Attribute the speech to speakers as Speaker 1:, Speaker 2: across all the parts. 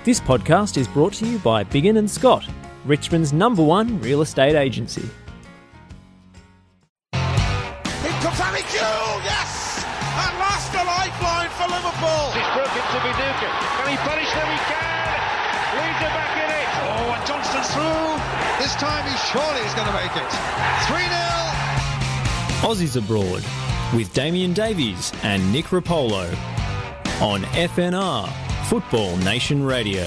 Speaker 1: This podcast is brought to you by Biggin & Scott, Richmond's #1 real estate agency.
Speaker 2: Here comes Harry Kewell, yes! At last a lifeline for Liverpool.
Speaker 3: It's broken to Viduka. Can he punish them? He can! Leeds are back in it.
Speaker 2: Oh, and Johnston's through. This time he surely is going to make it. 3-0.
Speaker 1: Aussies Abroad with Damien Davies and Nick Rapolo on FNR, Football Nation Radio.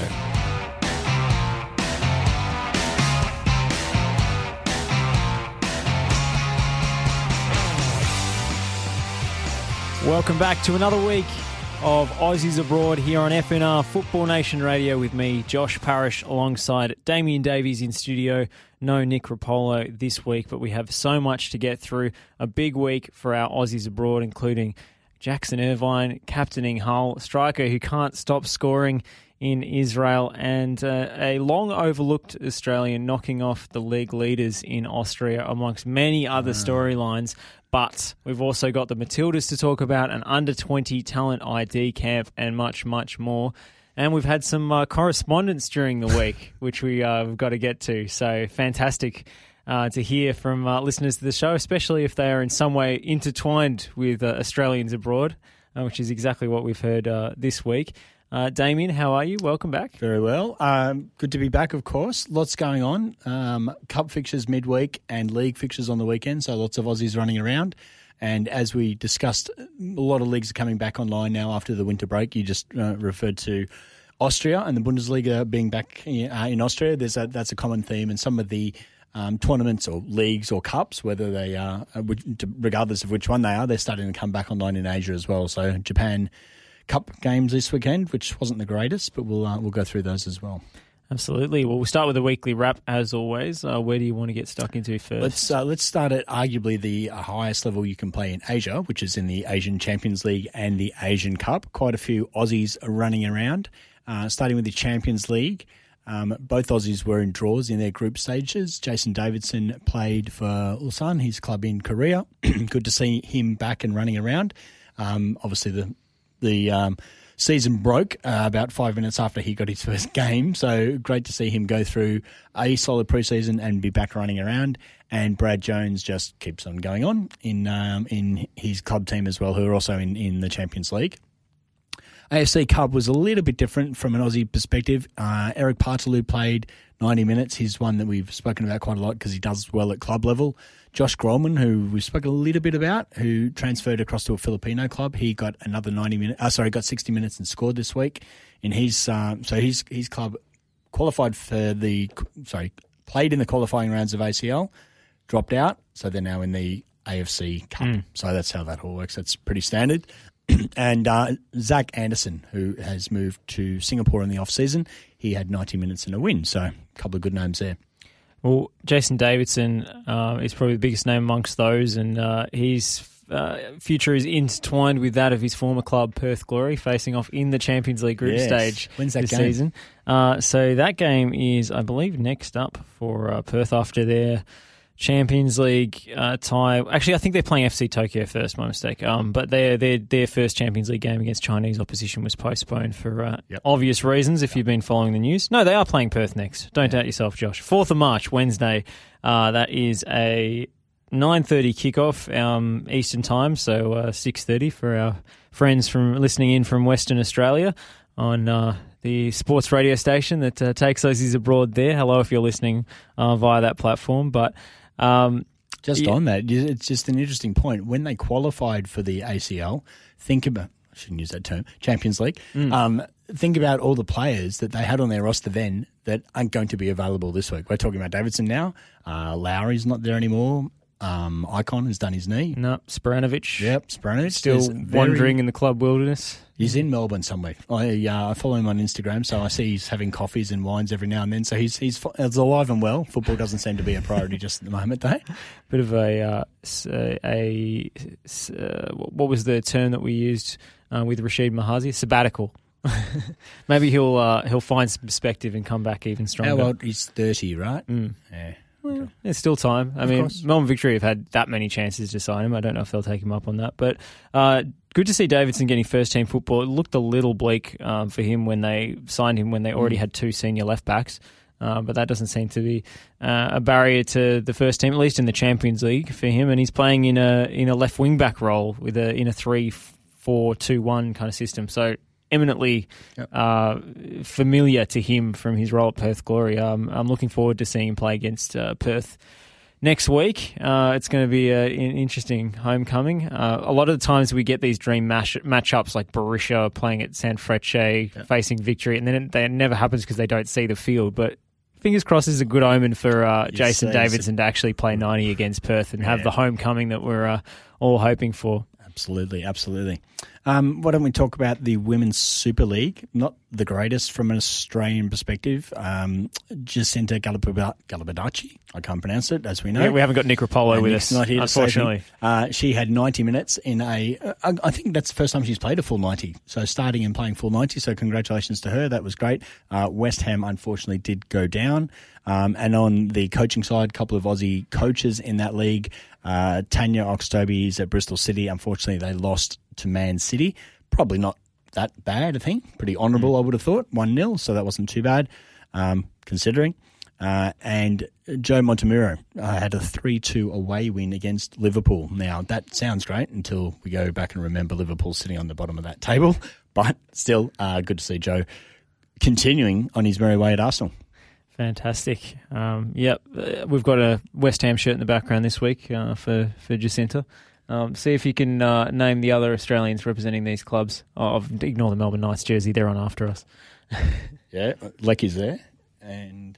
Speaker 1: Welcome back to another week of Aussies Abroad here on FNR Football Nation Radio with me, Josh Parrish, alongside Damien Davies in studio. No Nick Rapolo this week, but we have so much to get through. A big week for our Aussies Abroad, including Jackson Irvine captaining Hull, striker who can't stop scoring in Israel, and a long-overlooked Australian knocking off the league leaders in Austria, amongst many other storylines. But we've also got the Matildas to talk about, an under-20 talent ID camp, and much, much more. And we've had some correspondence during the week, which we've got to get to. So fantastic to hear from listeners to the show, especially if they are in some way intertwined with Australians abroad, which is exactly what we've heard this week. Damien, how are you? Welcome back.
Speaker 4: Very well. Good to be back, of course. Lots going on. Cup fixtures midweek and league fixtures on the weekend, so lots of Aussies running around. And as we discussed, a lot of leagues are coming back online now after the winter break. You just referred to Austria and the Bundesliga being back in Austria. That's a common theme, and some of the tournaments or leagues or cups, whether they are, regardless of which one they are, they're starting to come back online in Asia as well. So Japan Cup games this weekend, which wasn't the greatest, but we'll go through those as well.
Speaker 1: Absolutely. Well, we'll start with a weekly wrap as always. Where do you want to get stuck into first?
Speaker 4: Let's start at arguably the highest level you can play in Asia, which is in the Asian Champions League and the Asian Cup. Quite a few Aussies are running around. Starting with the Champions League, both Aussies were in draws in their group stages. Jason Davidson played for Ulsan, his club in Korea. Good to see him back and running around. Obviously, the season broke about 5 minutes after he got his first game, so great to see him go through a solid preseason and be back running around. And Brad Jones just keeps on going on in his club team as well, who are also in the Champions League. AFC Cup was a little bit different from an Aussie perspective. Eric Partaloo played 90 minutes. He's one that we've spoken about quite a lot because he does well at club level. Josh Grolman, who we've spoken a little bit about, who transferred across to a Filipino club, he got another 90 minutes. Got 60 minutes and scored this week. In his his club qualified for played in the qualifying rounds of ACL, dropped out, so they're now in the AFC Cup. So that's how that all works. That's pretty standard. And Zach Anderson, who has moved to Singapore in the off-season, he had 90 minutes and a win. So a couple of good names there.
Speaker 1: Well, Jason Davidson is probably the biggest name amongst those, and his future is intertwined with that of his former club, Perth Glory, facing off in the Champions League group stage
Speaker 4: When's that
Speaker 1: this
Speaker 4: game?
Speaker 1: season. So that game is, I believe, next up for Perth after their Champions League tie. Actually, I think they're playing FC Tokyo first, my mistake. But their first Champions League game against Chinese opposition was postponed for obvious reasons, if you've been following the news. No, they are playing Perth next. Don't doubt yourself, Josh. 4th of March, Wednesday. That is a 9:30 kickoff Eastern time, so 6:30 for our friends from listening in from Western Australia on the sports radio station that takes Aussies abroad there. Hello if you're listening via that platform. But
Speaker 4: on that, it's just an interesting point. When they qualified for the ACL, think about, I shouldn't use that term, Champions League, think about all the players that they had on their roster then that aren't going to be available this week. We're talking about Davidson now. Lowry's not there anymore. Icon has done his knee.
Speaker 1: No, Spranovic.
Speaker 4: Yep, Spranovic.
Speaker 1: Still wandering in the club wilderness.
Speaker 4: He's in Melbourne somewhere. I follow him on Instagram, so I see he's having coffees and wines every now and then. So he's alive and well. Football doesn't seem to be a priority just at the moment, though.
Speaker 1: Bit of what was the term that we used with Rashid Mahazi? Sabbatical. Maybe he'll find some perspective and come back even stronger.
Speaker 4: Well, he's 30, right? Yeah.
Speaker 1: Well, there's still time. I mean, Melbourne Victory have had that many chances to sign him. I don't know if they'll take him up on that. But good to see Davidson getting first-team football. It looked a little bleak for him when they signed him, when they already had 2 senior left-backs. But that doesn't seem to be a barrier to the first team, at least in the Champions League for him. And he's playing in a left wing-back role in a 3-4-2-1 kind of system. So eminently familiar to him from his role at Perth Glory. I'm looking forward to seeing him play against Perth next week. It's going to be an interesting homecoming. A lot of the times we get these dream matchups like Berisha playing at San Frecce, facing Victory, and then it never happens because they don't see the field. But fingers crossed is a good omen for Jason Davidson to actually play 90 against Perth and have the homecoming that we're all hoping for.
Speaker 4: Absolutely, absolutely. Why don't we talk about the Women's Super League? Not the greatest from an Australian perspective. Jacinta Galabadaci, I can't pronounce it, as we know.
Speaker 1: Yeah, we haven't got Nick Rapolo with us,
Speaker 4: not here,
Speaker 1: unfortunately.
Speaker 4: She had 90 minutes in I think that's the first time she's played a full 90, so starting and playing full 90, so congratulations to her. That was great. West Ham, unfortunately, did go down. And on the coaching side, a couple of Aussie coaches in that league. Tanya Oxtoby's at Bristol City. Unfortunately, they lost to Man City. Probably not that bad, I think. Pretty honourable, I would have thought. 1-0, so that wasn't too bad, considering. And Joe Montemuro had a 3-2 away win against Liverpool. Now, that sounds great until we go back and remember Liverpool sitting on the bottom of that table. But still, good to see Joe continuing on his merry way at Arsenal.
Speaker 1: Fantastic. We've got a West Ham shirt in the background this week for Jacinta. See if you can name the other Australians representing these clubs. Ignore the Melbourne Knights jersey; they're on after us.
Speaker 4: Yeah, Lecky's there, and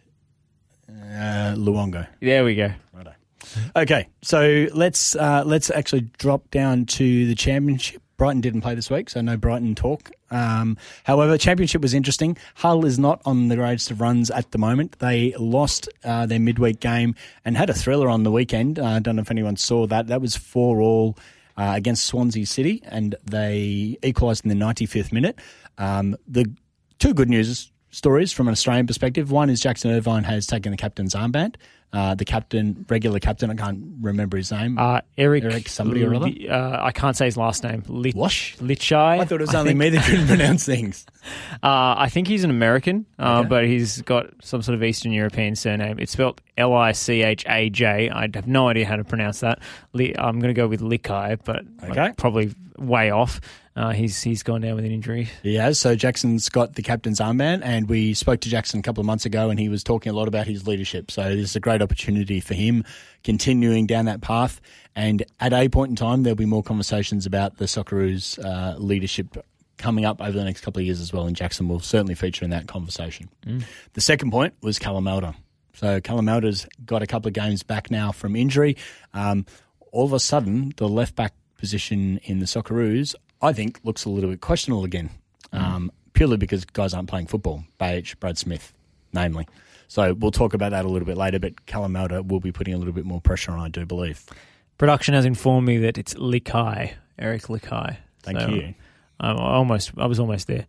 Speaker 4: Luongo.
Speaker 1: There we go.
Speaker 4: Righto. Okay, so let's actually drop down to the Championship. Brighton didn't play this week, so no Brighton talk. However, Championship was interesting. Hull is not on the greatest of runs at the moment. They lost their midweek game and had a thriller on the weekend. I don't know if anyone saw that. That was 4-4 against Swansea City, and they equalised in the 95th minute. The two good news stories from an Australian perspective. One is Jackson Irvine has taken the captain's armband. The regular captain, I can't remember his name.
Speaker 1: Eric
Speaker 4: somebody or other.
Speaker 1: I can't say his last name. Lichai.
Speaker 4: I thought it was only me that couldn't pronounce things.
Speaker 1: I think he's an American, but he's got some sort of Eastern European surname. It's spelled Lichaj. I have no idea how to pronounce that. I'm going to go with Lichai, but I'm probably way off. He's gone down with an injury. Yeah,
Speaker 4: so Jackson's got the captain's armband, and we spoke to Jackson a couple of months ago, and he was talking a lot about his leadership. So this is a great opportunity for him continuing down that path. And at a point in time, there'll be more conversations about the Socceroos leadership coming up over the next couple of years as well, and Jackson will certainly feature in that conversation. The second point was Callum Elder. So Callum Elder's got a couple of games back now from injury. All of a sudden, the left-back position in the Socceroos, I think, looks a little bit questionable again, purely because guys aren't playing football. Bajic, Brad Smith, namely. So we'll talk about that a little bit later, but Callum Elder will be putting a little bit more pressure on, I do believe.
Speaker 1: Production has informed me that it's Lichai, Eric Lichai.
Speaker 4: Thank you.
Speaker 1: I was almost there.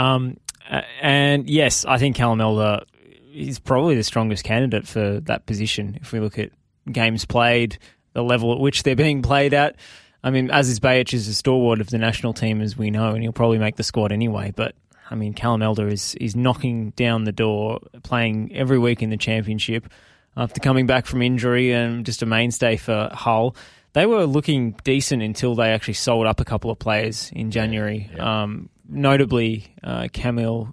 Speaker 1: And yes, I think Callum Elder is probably the strongest candidate for that position if we look at games played, the level at which they're being played at. I mean, Aziz Bajic is a stalwart of the national team, as we know, and he'll probably make the squad anyway. But, I mean, Callum Elder is knocking down the door, playing every week in the Championship after coming back from injury and just a mainstay for Hull. They were looking decent until they actually sold up a couple of players in January, notably Kamil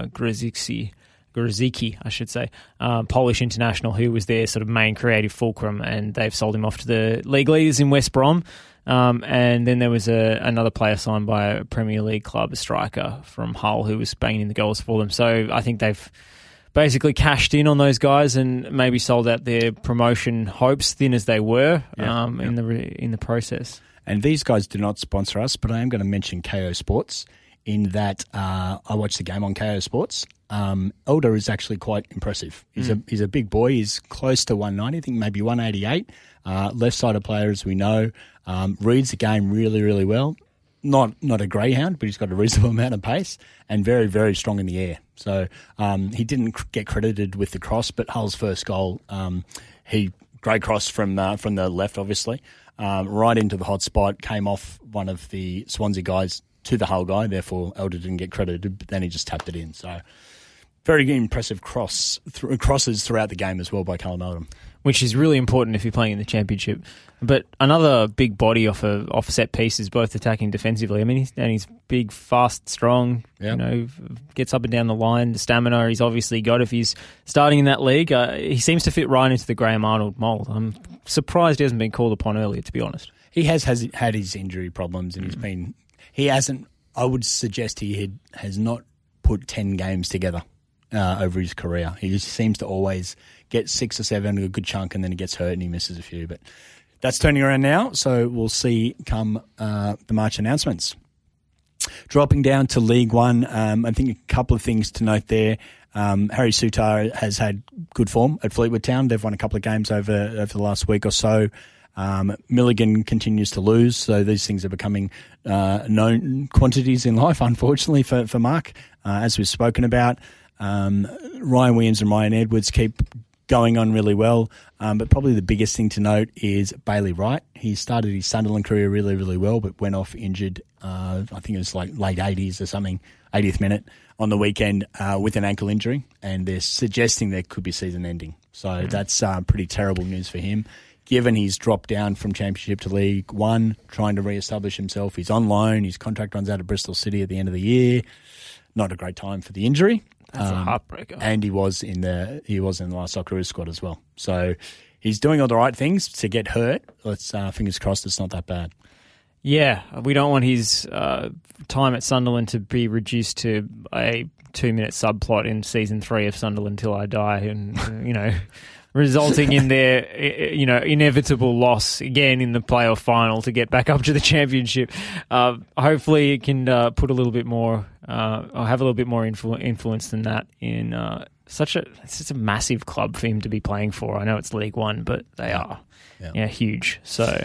Speaker 1: Grzycki, I should say, Polish international, who was their sort of main creative fulcrum, and they've sold him off to the league leaders in West Brom. And then there was another player signed by a Premier League club, a striker from Hull, who was banging in the goals for them. So I think they've basically cashed in on those guys and maybe sold out their promotion hopes, thin as they were, in the process. And
Speaker 4: these guys do not sponsor us, but I am going to mention KO Sports in that I watched the game on KO Sports. Elder is actually quite impressive. He's a big boy. He's close to 190, I think maybe 188. Left-sided player, as we know. Reads the game really, really well. Not a greyhound, but he's got a reasonable amount of pace and very, very strong in the air. So he didn't get credited with the cross, but Hull's first goal, great cross from the left, obviously, right into the hot spot, came off one of the Swansea guys to the Hull guy. Therefore, Elder didn't get credited, but then he just tapped it in. So very impressive crosses throughout the game as well by Callum Oldham.
Speaker 1: Which is really important if you're playing in the Championship. But another big body off set pieces, both attacking defensively. I mean, he's big, fast, strong,
Speaker 4: Yep.
Speaker 1: Gets up and down the line. The stamina he's obviously got if he's starting in that league. He seems to fit right into the Graham Arnold mould. I'm surprised he hasn't been called upon earlier, to be honest.
Speaker 4: He has had his injury problems, and he hasn't, I would suggest has not put 10 games together over his career. He just seems to always get 6 or 7, a good chunk, and then he gets hurt and he misses a few. But that's turning around now, so we'll see come the March announcements. Dropping down to League One, I think a couple of things to note there. Harry Souttar has had good form at Fleetwood Town. They've won a couple of games over the last week or so. Milligan continues to lose, so these things are becoming known quantities in life, unfortunately, for Mark, as we've spoken about. Ryan Williams and Ryan Edwards keep going on really well, but probably the biggest thing to note is Bailey Wright. He started his Sunderland career really, really well, but went off injured, I think it was like late 80s or something, 80th minute on the weekend with an ankle injury, and they're suggesting there could be season ending. So that's pretty terrible news for him. Given he's dropped down from Championship to League One, trying to re-establish himself. He's on loan. His contract runs out of Bristol City at the end of the year. Not a great time for the injury.
Speaker 1: That's a heartbreaker.
Speaker 4: And he was in the last Socceroos squad as well. So he's doing all the right things to get hurt. Let's fingers crossed it's not that bad.
Speaker 1: Yeah, we don't want his time at Sunderland to be reduced to a 2-minute subplot in season 3 of Sunderland Till I Die, and resulting in their inevitable loss again in the playoff final to get back up to the Championship. Hopefully, it can put a little bit more, or have a little bit more influence than that in it's a massive club for him to be playing for. I know it's League One, but they are huge. So.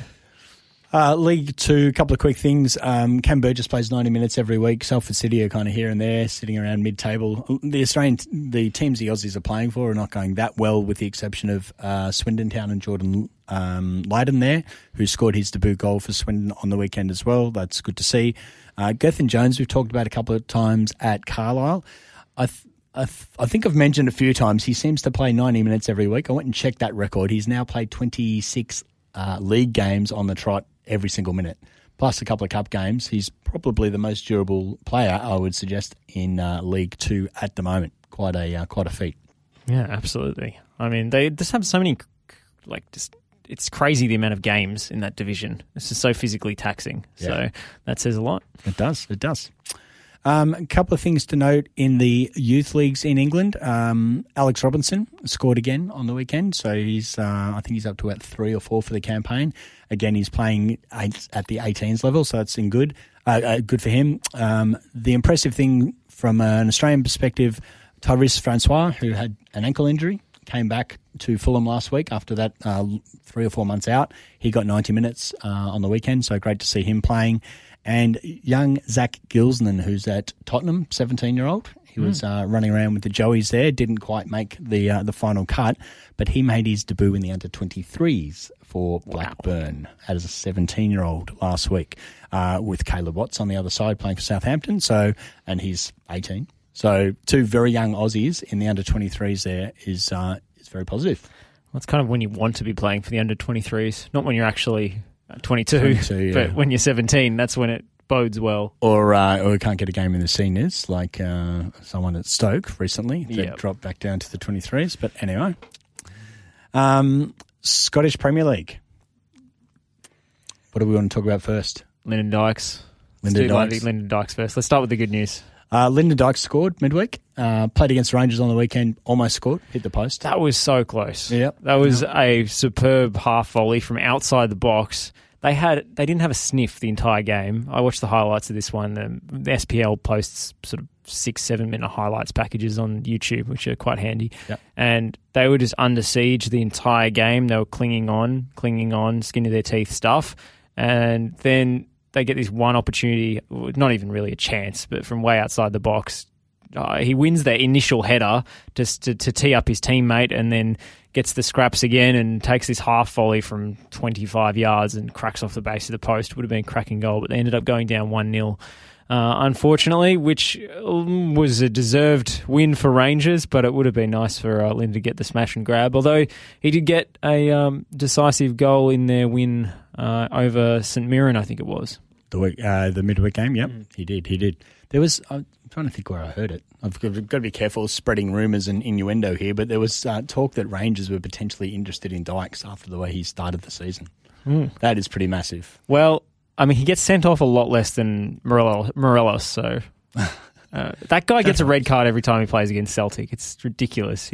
Speaker 4: League Two, a couple of quick things. Cam Burgess plays 90 minutes every week. Salford City are kind of here and there, sitting around mid-table. The teams the Aussies are playing for are not going that well, with the exception of Swindon Town and Jordan Lydon there, who scored his debut goal for Swindon on the weekend as well. That's good to see. Gethin Jones, we've talked about a couple of times at Carlisle. I think I've mentioned a few times, he seems to play 90 minutes every week. I went and checked that record. He's now played 26 league games on the trot every single minute, plus a couple of cup games. He's probably the most durable player, I would suggest, in League Two at the moment. Quite a feat.
Speaker 1: Yeah, absolutely. I mean, they just have so many, it's crazy the amount of games in that division. It's just so physically taxing. Yeah. So that says a lot. It does.
Speaker 4: A couple of things to note in the youth leagues in England. Alex Robinson scored again on the weekend, so I think he's up to about 3 or 4 for the campaign. Again, he's playing at the 18s level, so it's good for him. The impressive thing from an Australian perspective, Tyrese Francois, who had an ankle injury, came back to Fulham last week after that 3 or 4 months out. He got 90 minutes on the weekend, so great to see him playing. And young Zach Gilsnan, who's at Tottenham, 17-year-old. He was running around with the Joeys there, didn't quite make the final cut, but he made his debut in the under-23s for Blackburn as a 17-year-old last week, with Caleb Watts on the other side playing for Southampton. And he's 18. So 2 very young Aussies in the under-23s there is very positive.
Speaker 1: Well, it's kind of when you want to be playing for the under-23s, not when you're actually 22, but when you're 17, that's when it bodes well. Or
Speaker 4: we can't get a game in the seniors, like someone at Stoke recently that dropped back down to the 23s. But anyway, Scottish Premier League. What do we want to talk about first?
Speaker 1: Lyndon Dykes. Lyndon Dykes first. Let's start with the good news.
Speaker 4: Lyndon Dykes scored midweek. Played against Rangers on the weekend. Almost scored. Hit the post.
Speaker 1: That was so close.
Speaker 4: Yep.
Speaker 1: That was a superb half volley from outside the box. They didn't have a sniff the entire game. I watched the highlights of this one. The SPL posts sort of 6-7 minute highlights packages on YouTube, which are quite handy.
Speaker 4: Yep.
Speaker 1: And they were just under siege the entire game. They were clinging on, skin to their teeth stuff. And then they get this one opportunity, not even really a chance, but from way outside the box, he wins the initial header just to tee up his teammate, and then gets the scraps again and takes this half volley from 25 yards and cracks off the base of the post. Would have been a cracking goal, but they ended up going down 1-0. Unfortunately, which was a deserved win for Rangers, but it would have been nice for Lynn to get the smash and grab, although he did get a decisive goal in their win over St Mirren, I think it was.
Speaker 4: The midweek game, yep. He did. There was, I'm trying to think where I heard it. I've got to be careful spreading rumours and innuendo here, but there was talk that Rangers were potentially interested in Dykes after the way he started the season. That is pretty massive.
Speaker 1: Well, I mean, he gets sent off a lot less than Morelos, so that guy gets a red card every time he plays against Celtic. It's ridiculous.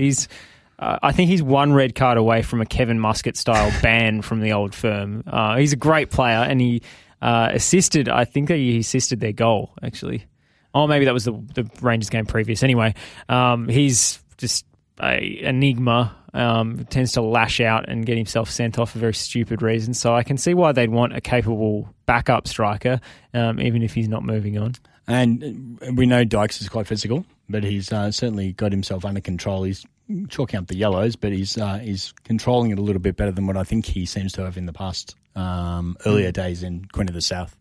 Speaker 1: I think he's one red card away from a Kevin Muscat-style ban from the Old Firm. He's a great player, and he assisted, I think he assisted their goal, actually. Oh, maybe that was the Rangers game previous. Anyway, he's just an enigma, tends to lash out and get himself sent off for very stupid reasons. So I can see why they'd want a capable backup striker, even if he's not moving on.
Speaker 4: And we know Dykes is quite physical, but he's certainly got himself under control. He's chalking up the yellows, but he's controlling it a little bit better than what I think he seems to have in the past earlier days in Queen of the South.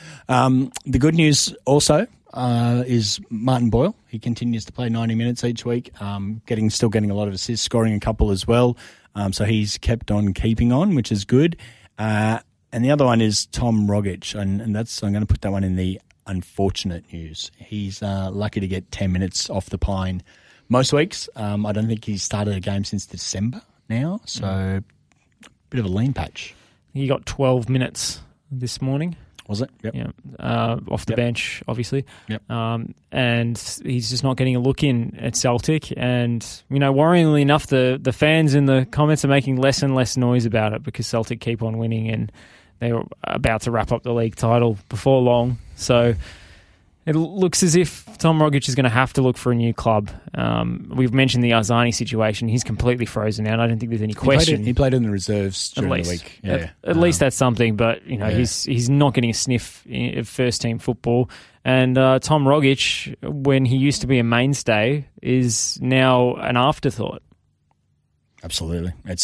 Speaker 4: The good news also is Martin Boyle. He continues to play 90 minutes each week, still getting a lot of assists, scoring a couple as well. So he's kept on keeping on, which is good. And the other one is Tom Rogic, and I'm going to put that one in the unfortunate news. He's lucky to get 10 minutes off the pine most weeks. I don't think he's started a game since December now, so bit of a lean patch.
Speaker 1: He got 12 minutes this morning.
Speaker 4: Was it? Yep.
Speaker 1: Yeah. Off the bench, obviously.
Speaker 4: Yep.
Speaker 1: And he's just not getting a look in at Celtic. And, worryingly enough, the fans in the comments are making less and less noise about it because Celtic keep on winning and they're about to wrap up the league title before long. So it looks as if Tom Rogic is going to have to look for a new club. We've mentioned the Arzani situation. He's completely frozen out. I don't think there's any question.
Speaker 4: He played in the reserves during the week.
Speaker 1: Yeah. At least that's something, but he's not getting a sniff of first-team football. And Tom Rogic, when he used to be a mainstay, is now an afterthought.
Speaker 4: Absolutely. It's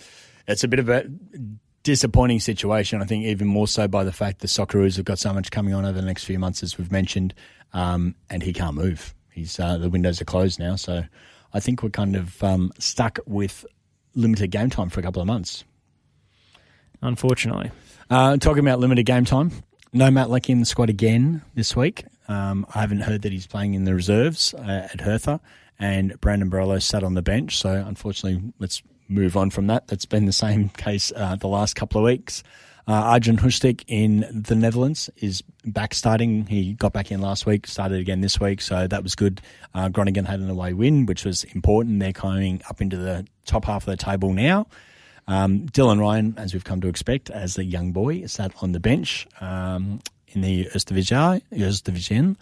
Speaker 4: a bit of a disappointing situation, I think, even more so by the fact the Socceroos have got so much coming on over the next few months, as we've mentioned, and he can't move. The windows are closed now, so I think we're kind of stuck with limited game time for a couple of months.
Speaker 1: Unfortunately.
Speaker 4: Talking about limited game time, no Matt Leckie in the squad again this week. I haven't heard that he's playing in the reserves at Hertha, and Brandon Borrello sat on the bench, so unfortunately let's move on from that. That's been the same case the last couple of weeks. Arjen Hustik in the Netherlands is back starting. He got back in last week, started again this week, so that was good. Groningen had an away win, which was important. They're coming up into the top half of the table now. Dylan Ryan, as we've come to expect, as a young boy, sat on the bench in the Eredivisie.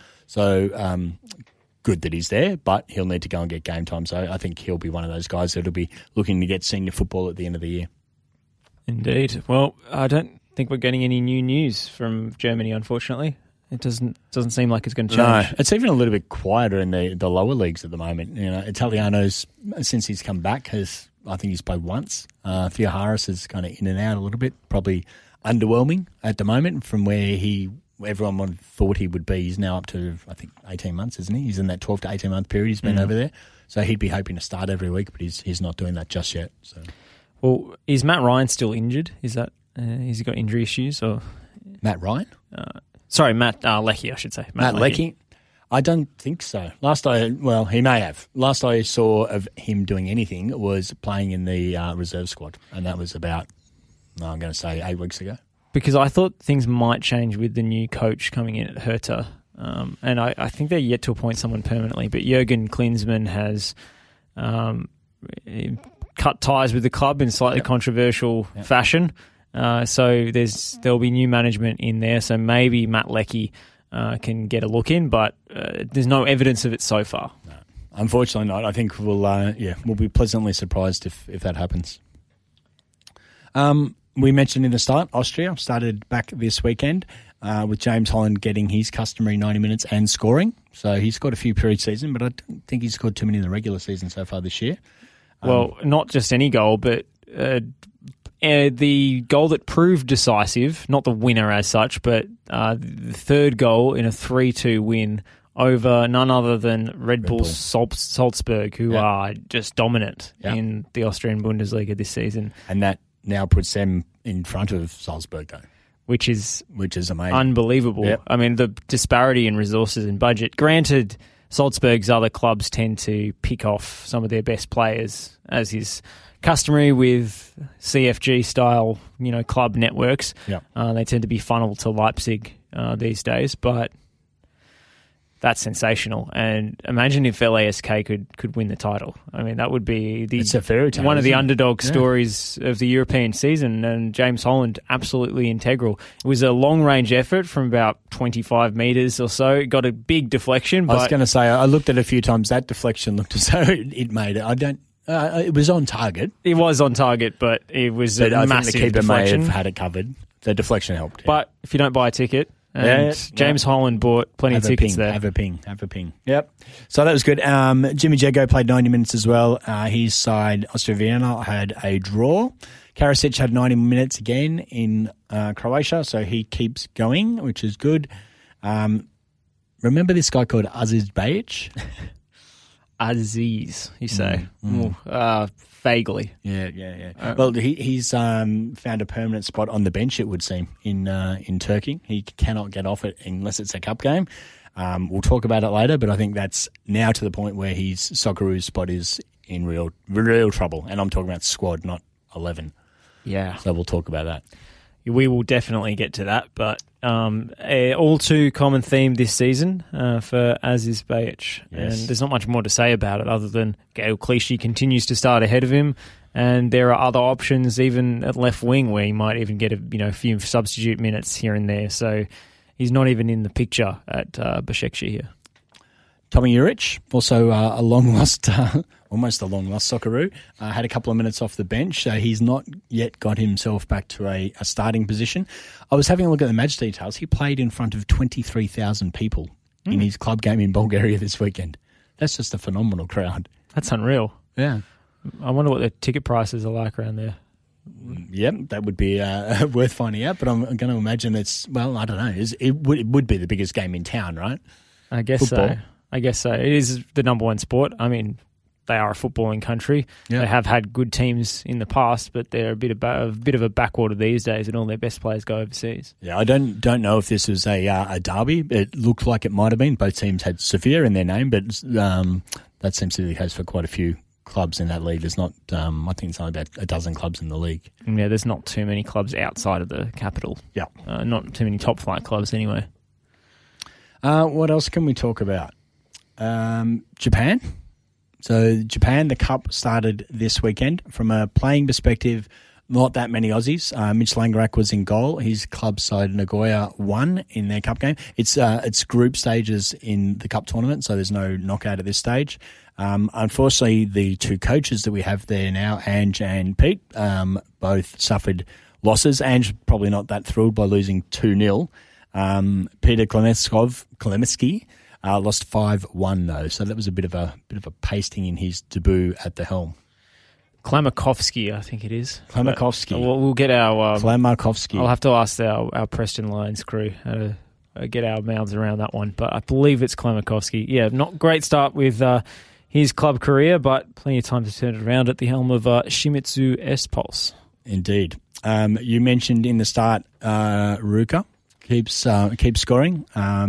Speaker 4: So good that he's there, but he'll need to go and get game time. So I think he'll be one of those guys that'll be looking to get senior football at the end of the year.
Speaker 1: Indeed. Well, I don't think we're getting any new news from Germany, unfortunately. It doesn't seem like it's going to change.
Speaker 4: No, it's even a little bit quieter in the lower leagues at the moment. Italiano's, since he's come back, I think he's played once. Theo Harris is kind of in and out a little bit, probably underwhelming at the moment from where everyone thought he would be. He's now up to, I think, 18 months, isn't he? He's in that 12 to 18-month period he's been over there. So he'd be hoping to start every week, but he's not doing that just yet. So,
Speaker 1: well, is Matt Ryan still injured? Is that has he got injury issues? Or
Speaker 4: Matt Ryan?
Speaker 1: Sorry, Matt Leckie, I should say.
Speaker 4: Matt Leckie? I don't think so. He may have. Last I saw of him doing anything was playing in the reserve squad, and that was about, I'm going to say, 8 weeks ago.
Speaker 1: Because I thought things might change with the new coach coming in at Hertha. And I think they're yet to appoint someone permanently. But Jurgen Klinsmann has cut ties with the club in slightly controversial fashion. So there'll be new management in there. So maybe Matt Leckie can get a look in, but there's no evidence of it so far.
Speaker 4: No, unfortunately not. I think we'll be pleasantly surprised if that happens. We mentioned in the start, Austria started back this weekend. with James Holland getting his customary 90 minutes and scoring. So he's scored a few pre-season, but I don't think he's scored too many in the regular season so far this year.
Speaker 1: Well, not just any goal, but the goal that proved decisive, not the winner as such, but the third goal in a 3-2 win over none other than Red Bull Salzburg, who are just dominant in the Austrian Bundesliga this season.
Speaker 4: And that now puts them in front of Salzburg, though. Which is amazing.
Speaker 1: Unbelievable.
Speaker 4: Yep.
Speaker 1: I mean, the disparity in resources and budget. Granted, Salzburg's other clubs tend to pick off some of their best players, as is customary with CFG-style, club networks.
Speaker 4: Yep.
Speaker 1: They tend to be funneled to Leipzig these days, but that's sensational. And imagine if LASK could win the title. I mean, that would be
Speaker 4: it's a fairy tale,
Speaker 1: one of the
Speaker 4: isn't it?
Speaker 1: underdog stories of the European season, and James Holland absolutely integral. It was a long-range effort from about 25 metres or so. It got a big deflection.
Speaker 4: I was going to say, I looked at it a few times. That deflection looked as though it made it. It was on target.
Speaker 1: It was on target, but it was a massive
Speaker 4: think the keeper
Speaker 1: deflection.
Speaker 4: may have had it covered. The deflection helped.
Speaker 1: But if you don't buy a ticket, James Holland bought plenty of tickets there.
Speaker 4: Have a ping. Yep. So that was good. Jimmy Jego played 90 minutes as well. His side, Austria Vienna, had a draw. Karasic had 90 minutes again in Croatia, so he keeps going, which is good. Remember this guy called Aziz Bajic?
Speaker 1: Aziz, you say? Vaguely.
Speaker 4: Yeah. Well, he's found a permanent spot on the bench, it would seem, in Turkey. He cannot get off it unless it's a cup game. We'll talk about it later, but I think that's now to the point where his Socceroos spot is in real trouble. And I'm talking about squad, not 11.
Speaker 1: Yeah.
Speaker 4: So we'll talk about that.
Speaker 1: We will definitely get to that, but all too common theme this season for Aziz Bajic.
Speaker 4: Yes.
Speaker 1: And there's not much more to say about it other than Gael Clichy continues to start ahead of him, and there are other options even at left wing where he might even get a few substitute minutes here and there. So he's not even in the picture at Besiktas here.
Speaker 4: Tommy Juric, also a long-lost, almost a long-lost Socceroo, had a couple of minutes off the bench. He's not yet got himself back to a starting position. I was having a look at the match details. He played in front of 23,000 people in his club game in Bulgaria this weekend. That's just a phenomenal crowd.
Speaker 1: That's unreal.
Speaker 4: Yeah.
Speaker 1: I wonder what the ticket prices are like around there.
Speaker 4: Yep, that would be worth finding out, but I'm going to imagine I don't know. It would be the biggest game in town, right?
Speaker 1: I guess
Speaker 4: Football.
Speaker 1: so. I guess so. It is the number one sport. I mean, they are a footballing country.
Speaker 4: Yeah.
Speaker 1: They have had good teams in the past, but they're a bit of a backwater these days, and all their best players go overseas.
Speaker 4: Yeah, I don't know if this was a derby. It looked like it might have been. Both teams had Sofia in their name, but that seems to be the case for quite a few clubs in that league. There's not, I think it's only about a dozen clubs in the league.
Speaker 1: Yeah, there's not too many clubs outside of the capital.
Speaker 4: Yeah.
Speaker 1: Not too many top flight clubs anyway.
Speaker 4: What else can we talk about? Japan. So Japan, the Cup started this weekend. From a playing perspective, not that many Aussies. Mitch Langerak was in goal. His club side, Nagoya, won in their Cup game. It's group stages in the Cup tournament, so there's no knockout at this stage. Unfortunately, the two coaches that we have there now, Ange and Pete, both suffered losses. Ange probably not that thrilled by losing 2-0. Peter Klemeski lost 5-1 though, so that was a bit of a pasting in his debut at the helm.
Speaker 1: Klamakovsky, I think it is.
Speaker 4: Klamakovsky.
Speaker 1: We'll get our...
Speaker 4: Klamakovsky.
Speaker 1: I'll have to ask our Preston Lions crew how to get our mouths around that one, but I believe it's Klamakovsky. Yeah, not great start with his club career, but plenty of time to turn it around at the helm of Shimizu S-Pulse.
Speaker 4: Indeed. You mentioned in the start, Ruka keeps scoring.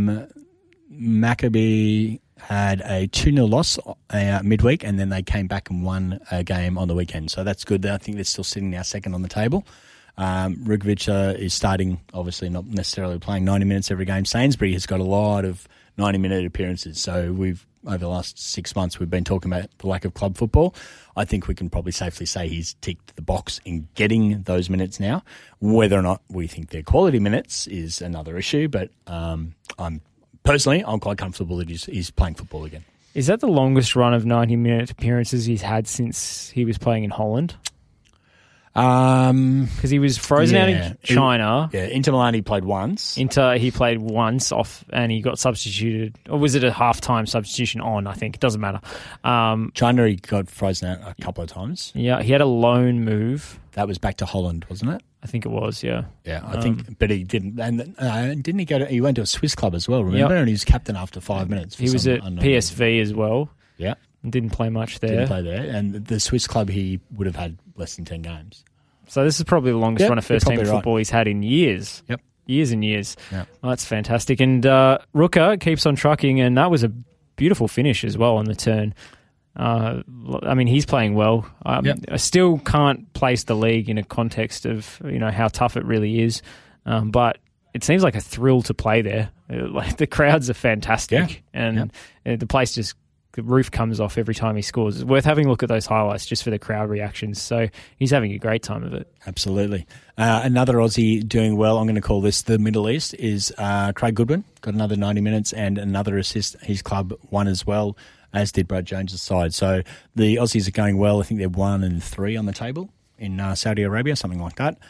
Speaker 4: Maccabi had a 2-0 loss midweek, and then they came back and won a game on the weekend. So that's good. I think they're still sitting now second on the table. Rukovic is starting, obviously not necessarily playing 90 minutes every game. Sainsbury has got a lot of 90-minute appearances. So over the last 6 months, we've been talking about the lack of club football. I think we can probably safely say he's ticked the box in getting those minutes now. Whether or not we think they're quality minutes is another issue, but I'm quite comfortable that he's playing football again.
Speaker 1: Is that the longest run of 90-minute appearances he's had since he was playing in Holland? Because he was frozen out in China.
Speaker 4: Inter Milan he played once.
Speaker 1: He played once off, and he got substituted. Or was it a half-time substitution on, I think? It doesn't matter.
Speaker 4: China he got frozen out a couple of times.
Speaker 1: Yeah, he had a loan move.
Speaker 4: That was back to Holland, wasn't it?
Speaker 1: I think it was, yeah.
Speaker 4: Yeah, I think, but he didn't. And didn't he go he went to a Swiss club as well, remember? Yep. And he was captain after 5 minutes.
Speaker 1: He was at PSV as well.
Speaker 4: Yeah.
Speaker 1: Didn't play much there.
Speaker 4: Didn't play there. And the Swiss club, he would have had less than 10 games.
Speaker 1: So this is probably the longest run of first-team football he's had in years.
Speaker 4: Yep.
Speaker 1: Years and years.
Speaker 4: Yep.
Speaker 1: Oh, that's fantastic. And Rooker keeps on trucking, and that was a beautiful finish as well on the turn. I mean, he's playing well. I still can't place the league in a context of how tough it really is, but it seems like a thrill to play there. Like the crowds are fantastic, and the place just the roof comes off every time he scores. It's worth having a look at those highlights just for the crowd reactions. So he's having a great time of it.
Speaker 4: Absolutely. Another Aussie doing well, I'm going to call this the Middle East, is Craig Goodwin. Got another 90 minutes and another assist. His club won as well, as did Brad Jones' side. So the Aussies are going well. I think they're 1 and 3 on the table in Saudi Arabia, something like that.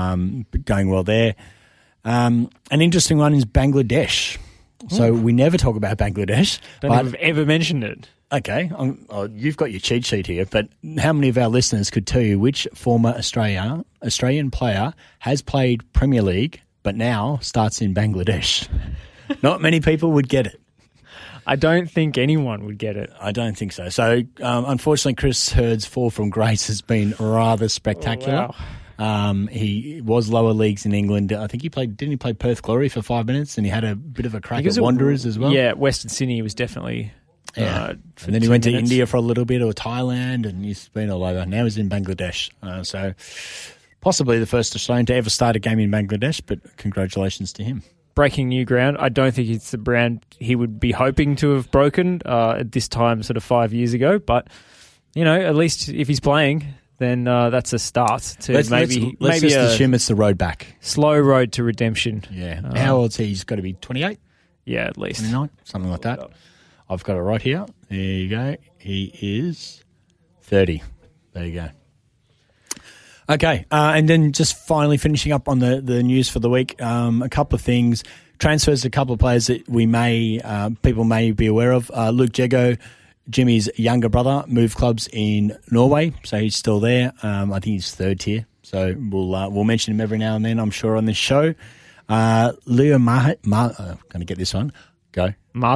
Speaker 4: Going well there. An interesting one is Bangladesh. So we never talk about Bangladesh.
Speaker 1: Don't think we've ever mentioned it.
Speaker 4: Okay, you've got your cheat sheet here, but how many of our listeners could tell you which former Australian player has played Premier League but now starts in Bangladesh? Not many people would get it.
Speaker 1: I don't think anyone would get it.
Speaker 4: I don't think so. So, unfortunately, Chris Hurd's fall from grace has been rather spectacular.
Speaker 1: Oh, wow.
Speaker 4: He was lower leagues in England. I think didn't he play Perth Glory for 5 minutes, and he had a bit of a crack at Wanderers as well?
Speaker 1: Yeah, Western Sydney was definitely...
Speaker 4: and then he went to India for a little bit, or Thailand, and he's been all over. Now he's in Bangladesh. So possibly the first Australian to ever start a game in Bangladesh, but congratulations to him.
Speaker 1: Breaking new ground. I don't think it's the ground he would be hoping to have broken at this time sort of 5 years ago, but, at least if he's playing... then that's a start to
Speaker 4: let's
Speaker 1: maybe
Speaker 4: just assume it's the road back.
Speaker 1: Slow road to redemption.
Speaker 4: Yeah. How old is he? He's got to be 28?
Speaker 1: Yeah, at least.
Speaker 4: 29? Something like that. I've got it right here. There you go. He is 30. There you go. Okay. And then just finally finishing up on the news for the week, a couple of things. Transfers to a couple of players that people may be aware of. Luke Jego, Jimmy's younger brother, moved clubs in Norway, so he's still there. I think he's third tier, so we'll mention him every now and then, I'm sure, on this show. Leo going to get this one. Go.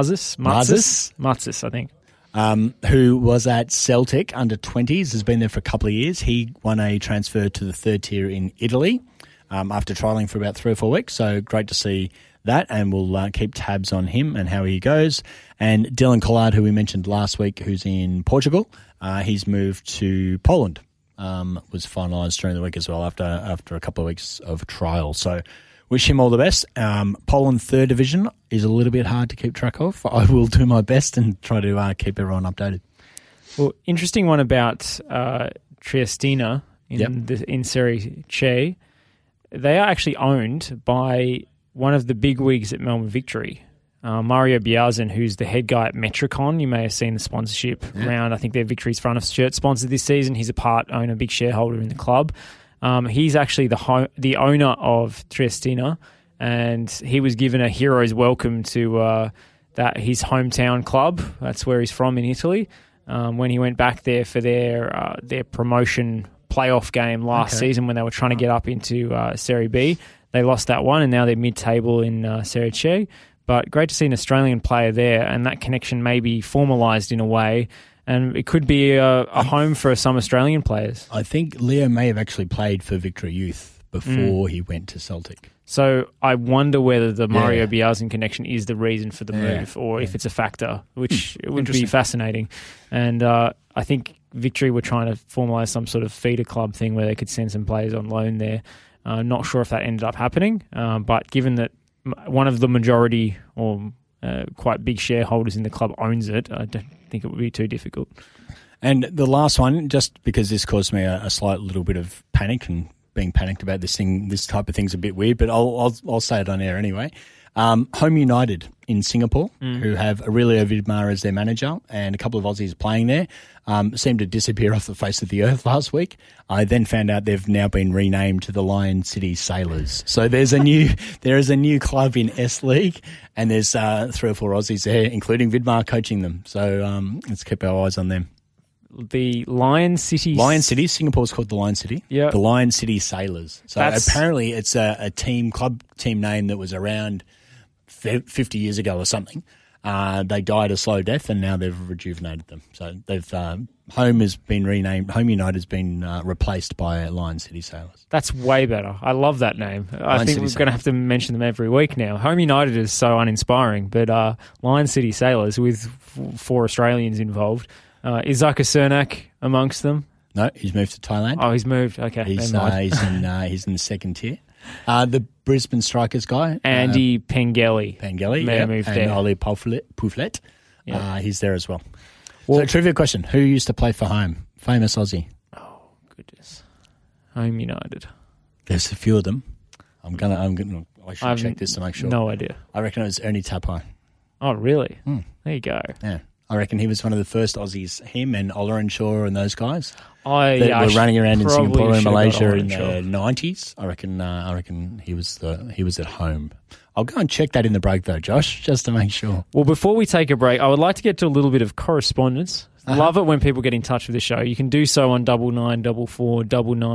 Speaker 1: Marzis, I think.
Speaker 4: Who was at Celtic under 20s, has been there for a couple of years. He won a transfer to the third tier in Italy after trialling for about 3 or 4 weeks, so great to see that, and we'll keep tabs on him and how he goes. And Dylan Collard, who we mentioned last week, who's in Portugal, he's moved to Poland, was finalised during the week as well after a couple of weeks of trial. So wish him all the best. Poland 3rd Division is a little bit hard to keep track of. I will do my best and try to keep everyone updated.
Speaker 1: Well, interesting one about Triestina in Serie C. They are actually owned by one of the big wigs at Melbourne Victory, Mario Biazin, who's the head guy at Metricon. You may have seen the sponsorship around. I think they're Victory's front of shirt sponsor this season. He's a part owner, big shareholder in the club. He's actually the owner of Triestina, and he was given a hero's welcome to his hometown club. That's where he's from in Italy. When he went back there for their promotion playoff game last season when they were trying to get up into Serie B. They lost that one, and now they're mid-table in Serie C. But great to see an Australian player there, and that connection may be formalised in a way, and it could be a home for some Australian players.
Speaker 4: I think Leo may have actually played for Victory Youth before he went to Celtic.
Speaker 1: So I wonder whether the Mario Biazin connection is the reason for the move, or if it's a factor, which it would be fascinating. And I think Victory were trying to formalise some sort of feeder club thing where they could send some players on loan there. Not sure if that ended up happening, but given that one of the majority or quite big shareholders in the club owns it, I don't think it would be too difficult.
Speaker 4: And the last one, just because this caused me a slight little bit of panic and being panicked about this type of thing's a bit weird, but I'll say it on air anyway. Home United in Singapore, who have Aurelio Vidmar as their manager and a couple of Aussies playing there, seemed to disappear off the face of the earth last week. I then found out they've now been renamed to the Lion City Sailors. So there is a new club in S League, and there's 3 or 4 Aussies there, including Vidmar coaching them. So let's keep our eyes on them.
Speaker 1: The Lion City...
Speaker 4: Singapore's called the Lion City.
Speaker 1: Yeah.
Speaker 4: The Lion City Sailors. So apparently it's a club team name that was around 50 years ago or something. They died a slow death, and now they've rejuvenated them. So they've Home has been renamed. Home United's been replaced by Lion City Sailors.
Speaker 1: That's way better. I love that name. I think we're going to have to mention them every week now. Home United is so uninspiring, but Lion City Sailors with 4 Australians involved. Is Zaka Cernak amongst them?
Speaker 4: No, he's moved to Thailand.
Speaker 1: Oh, he's moved. Okay,
Speaker 4: he's in the second tier. The Brisbane Strikers guy,
Speaker 1: Andy Pengelly.
Speaker 4: Moved
Speaker 1: there.
Speaker 4: And Oli Pouflet. He's there as well. So, trivia question: who used to play for Home? Famous Aussie.
Speaker 1: Oh goodness, Home United.
Speaker 4: There's a few of them. I should check this to make sure.
Speaker 1: No idea.
Speaker 4: I reckon it was Ernie Tapai.
Speaker 1: Oh really? There you go.
Speaker 4: Yeah. I reckon he was one of the first Aussies, him and Olaran Shaw and those guys
Speaker 1: that
Speaker 4: were running around in Singapore and Malaysia in the
Speaker 1: Shaw.
Speaker 4: 90s. I reckon he was at Home. I'll go and check that in the break though, Josh, just to make sure.
Speaker 1: Well, before we take a break, I would like to get to a little bit of correspondence. Love it when people get in touch with the show. You can do so on 9944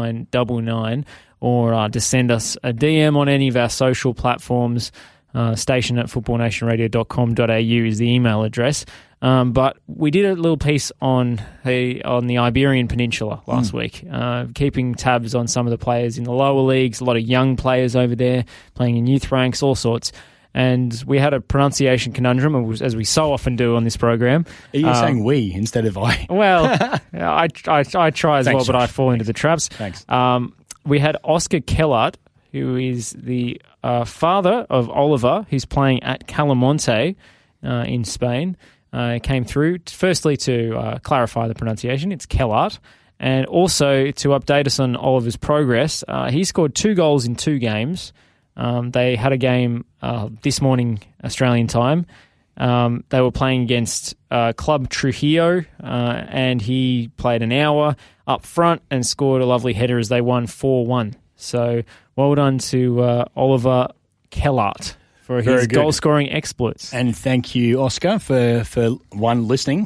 Speaker 1: 9999 or just send us a DM on any of our social platforms. Station at footballnationradio.com.au is the email address. But we did a little piece on the Iberian Peninsula last week, keeping tabs on some of the players in the lower leagues, a lot of young players over there playing in youth ranks, all sorts. And we had a pronunciation conundrum, as we so often do on this program.
Speaker 4: Are you saying we instead of I?
Speaker 1: Well, I try as
Speaker 4: Thanks,
Speaker 1: well, but
Speaker 4: Josh.
Speaker 1: I fall into the traps.
Speaker 4: Thanks.
Speaker 1: We had Oscar Kellart, who is the father of Oliver, who's playing at Calamonte in Spain. Came through, firstly, to clarify the pronunciation. It's Kellart. And also to update us on Oliver's progress. He scored 2 goals in 2 games. They had a game this morning, Australian time. They were playing against Club Trujillo, and he played an hour up front and scored a lovely header as they won 4-1. So well done to Oliver Kellart for his goal-scoring exploits.
Speaker 4: And thank you, Oscar, for one, listening,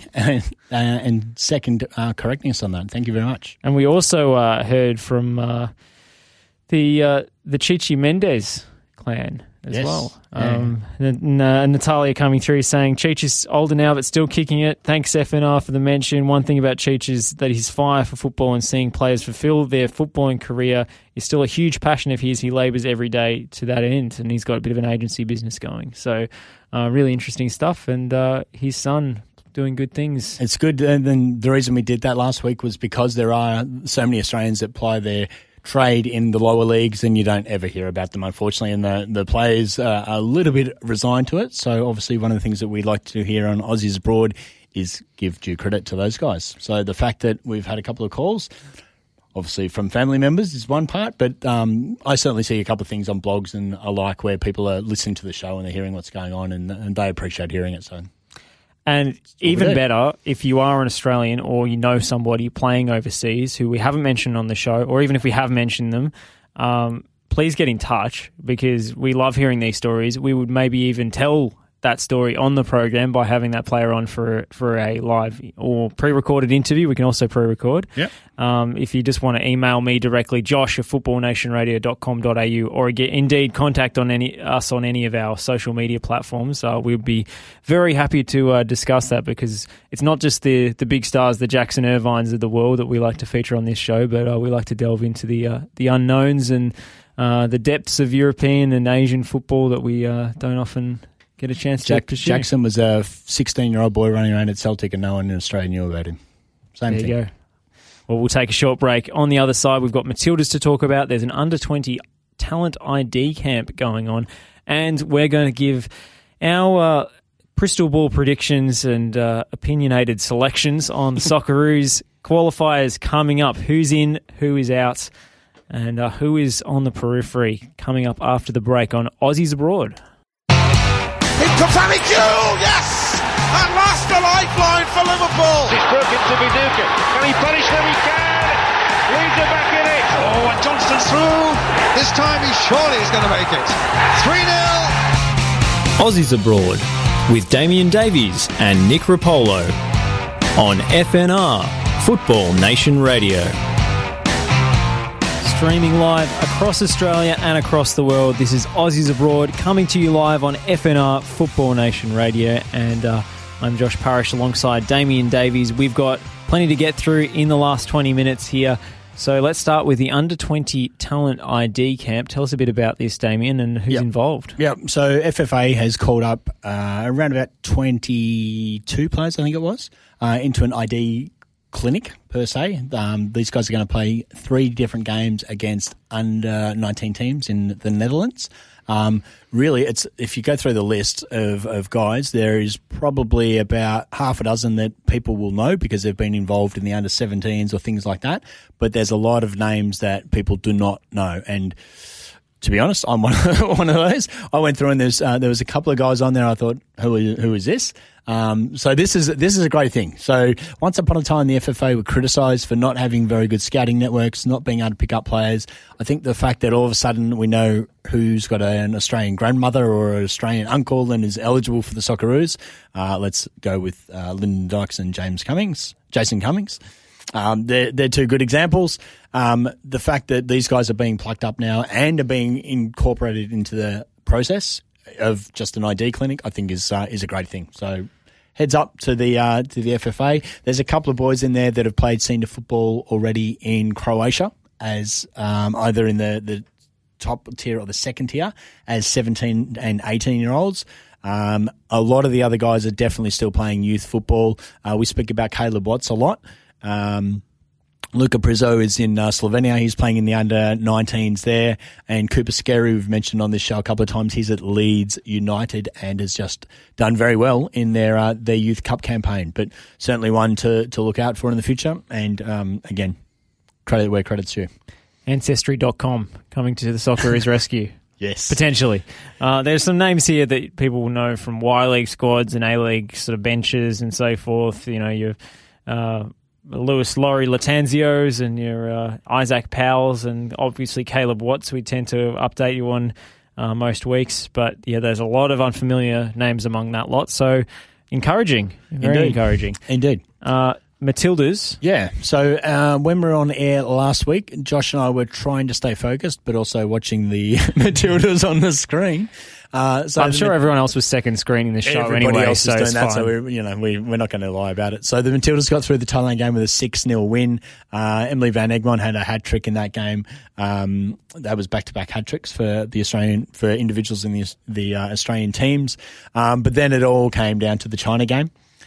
Speaker 4: and second, correcting us on that. Thank you very much.
Speaker 1: And we also heard from the Chichi Mendez clan as well. Natalia coming through saying, Cheech is older now but still kicking it. Thanks, FNR, for the mention. One thing about Cheech is that his fire for football and seeing players fulfill their footballing career is still a huge passion of his. He labours every day to that end, and he's got a bit of an agency business going. So really interesting stuff, and his son doing good things.
Speaker 4: It's good, and then the reason we did that last week was because there are so many Australians that ply their trade in the lower leagues, and you don't ever hear about them, unfortunately, and the players are a little bit resigned to it. So obviously one of the things that we like to hear on Aussies Abroad is give due credit to those guys. So the fact that we've had a couple of calls, obviously from family members, is one part, but I certainly see a couple of things on blogs and alike where people are listening to the show and they're hearing what's going on, and they appreciate hearing it. So.
Speaker 1: And even better, if you are an Australian or you know somebody playing overseas who we haven't mentioned on the show, or even if we have mentioned them, please get in touch, because we love hearing these stories. We would maybe even tell that story on the program by having that player on for a live or pre-recorded interview. We can also pre-record.
Speaker 4: Yep.
Speaker 1: If you just want to email me directly, josh@footballnationradio.com.au, or indeed contact us on any of our social media platforms. We'll be very happy to discuss that, because it's not just the big stars, the Jackson Irvines of the world that we like to feature on this show, but we like to delve into the unknowns and the depths of European and Asian football that we don't often get a chance to pursue.
Speaker 4: Jackson was a 16-year-old boy running around at Celtic and no one in Australia knew about him. Same thing.
Speaker 1: There you go. Well, we'll take a short break. On the other side, we've got Matildas to talk about. There's an under-20 talent ID camp going on, and we're going to give our crystal ball predictions and opinionated selections on the Socceroos qualifiers coming up. Who's in, who is out. And who is on the periphery coming up after the break on Aussies Abroad?
Speaker 2: In comes Harry Kewell, yes! At last a lifeline for Liverpool.
Speaker 3: It's broken to Viduka. Can he punish them? He can. Leads it back in it.
Speaker 2: Oh, and Johnston's through. This time he surely is going to make it. 3-0.
Speaker 1: Aussies Abroad with Damien Davies and Nick Rapolo on FNR Football Nation Radio. Streaming live across Australia and across the world, this is Aussies Abroad coming to you live on FNR Football Nation Radio, and I'm Josh Parrish alongside Damien Davies. We've got plenty to get through in the last 20 minutes here, so let's start with the Under-20 Talent ID Camp. Tell us a bit about this, Damien, and who's involved.
Speaker 4: Yeah, so FFA has called up around about 22 players, I think it was, into an ID clinic per se. These guys are going to play 3 different games against under-19 teams in the Netherlands. Really, it's if you go through the list of guys, there is probably about half a dozen that people will know because they've been involved in the under-17s or things like that. But there's a lot of names that people do not know. And to be honest, I'm one of those. I went through and there was a couple of guys on there. I thought, who is this? So this is a great thing. So once upon a time, the FFA were criticised for not having very good scouting networks, not being able to pick up players. I think the fact that all of a sudden we know who's got an Australian grandmother or an Australian uncle and is eligible for the Socceroos. Let's go with Lyndon Dykes and Jason Cummings. They're 2 good examples. The fact that these guys are being plucked up now and are being incorporated into the process of just an ID clinic, I think is a great thing. So heads up to the FFA. There's a couple of boys in there that have played senior football already in Croatia as either in the top tier or the second tier as 17 and 18-year-olds. A lot of the other guys are definitely still playing youth football. We speak about Caleb Watts a lot. Luka Prizo is in Slovenia. He's playing in the under-19s there. And Cooper Skerry, we've mentioned on this show a couple of times, he's at Leeds United and has just done very well in their Youth Cup campaign. But certainly one to look out for in the future. And again, credit where credit's due.
Speaker 1: Ancestry.com coming to the Socceroos rescue.
Speaker 4: Yes.
Speaker 1: Potentially. There's some names here that people will know from Y-League squads and A-League sort of benches and so forth. You know, you're Lewis Laurie Latanzios and your Isaac Powells and obviously Caleb Watts we tend to update you on most weeks. But, yeah, there's a lot of unfamiliar names among that lot. So, encouraging. Very encouraging.
Speaker 4: Indeed.
Speaker 1: Matildas.
Speaker 4: Yeah. So when we were on air last week, Josh and I were trying to stay focused, but also watching the Matildas on the screen. So
Speaker 1: I'm sure everyone else was second screening the show
Speaker 4: everybody
Speaker 1: anyway.
Speaker 4: Else
Speaker 1: so
Speaker 4: is doing that,
Speaker 1: fine.
Speaker 4: so we're not going to lie about it. So the Matildas got through the Thailand game with a 6-0 win. Emily Van Egmond had a hat trick in that game. That was back-to-back hat tricks for individuals in the Australian teams. But then it all came down to the China game.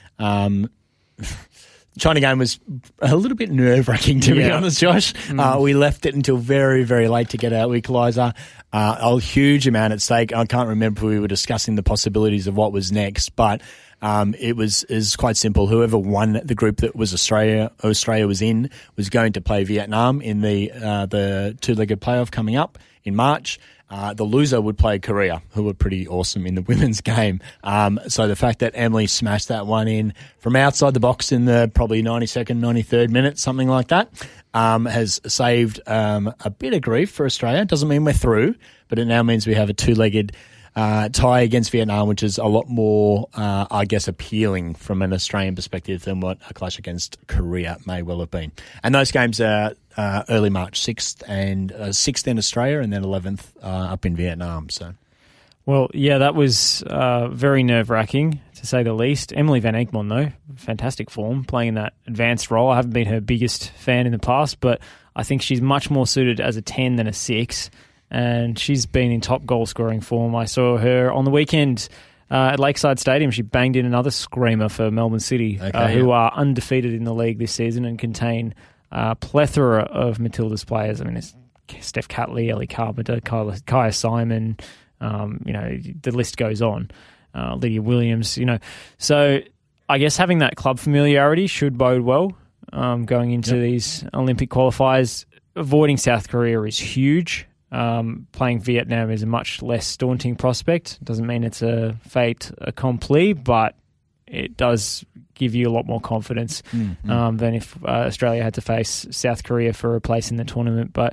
Speaker 4: China game was a little bit nerve-wracking, to be honest, Josh. We left it until very, very late to get our equaliser. A huge amount at stake. I can't remember if we were discussing the possibilities of what was next, but it was quite simple. Whoever won the group that was Australia was in was going to play Vietnam in the 2-legged playoff coming up in March. The loser would play Korea, who were pretty awesome in the women's game. So the fact that Emily smashed that one in from outside the box in the probably 92nd, 93rd minute, something like that, has saved a bit of grief for Australia. It doesn't mean we're through, but it now means we have a 2-legged tie against Vietnam, which is a lot more, I guess, appealing from an Australian perspective than what a clash against Korea may well have been. And those games are early March, 6th in Australia and then 11th up in Vietnam. So,
Speaker 1: well, yeah, that was very nerve-wracking, to say the least. Emily Van Egmond, though, fantastic form, playing in that advanced role. I haven't been her biggest fan in the past, but I think she's much more suited as a 10 than a 6. And she's been in top goal-scoring form. I saw her on the weekend at Lakeside Stadium. She banged in another screamer for Melbourne City, who are undefeated in the league this season and contain a plethora of Matildas players. I mean, there's Steph Catley, Ellie Carpenter, Kaya Simon, the list goes on. Lydia Williams, So I guess having that club familiarity should bode well going into these Olympic qualifiers. avoiding South Korea is huge. Playing Vietnam is a much less daunting prospect. Doesn't mean it's a fait accompli, but it does give you a lot more confidence than if Australia had to face South Korea for a place in the tournament. But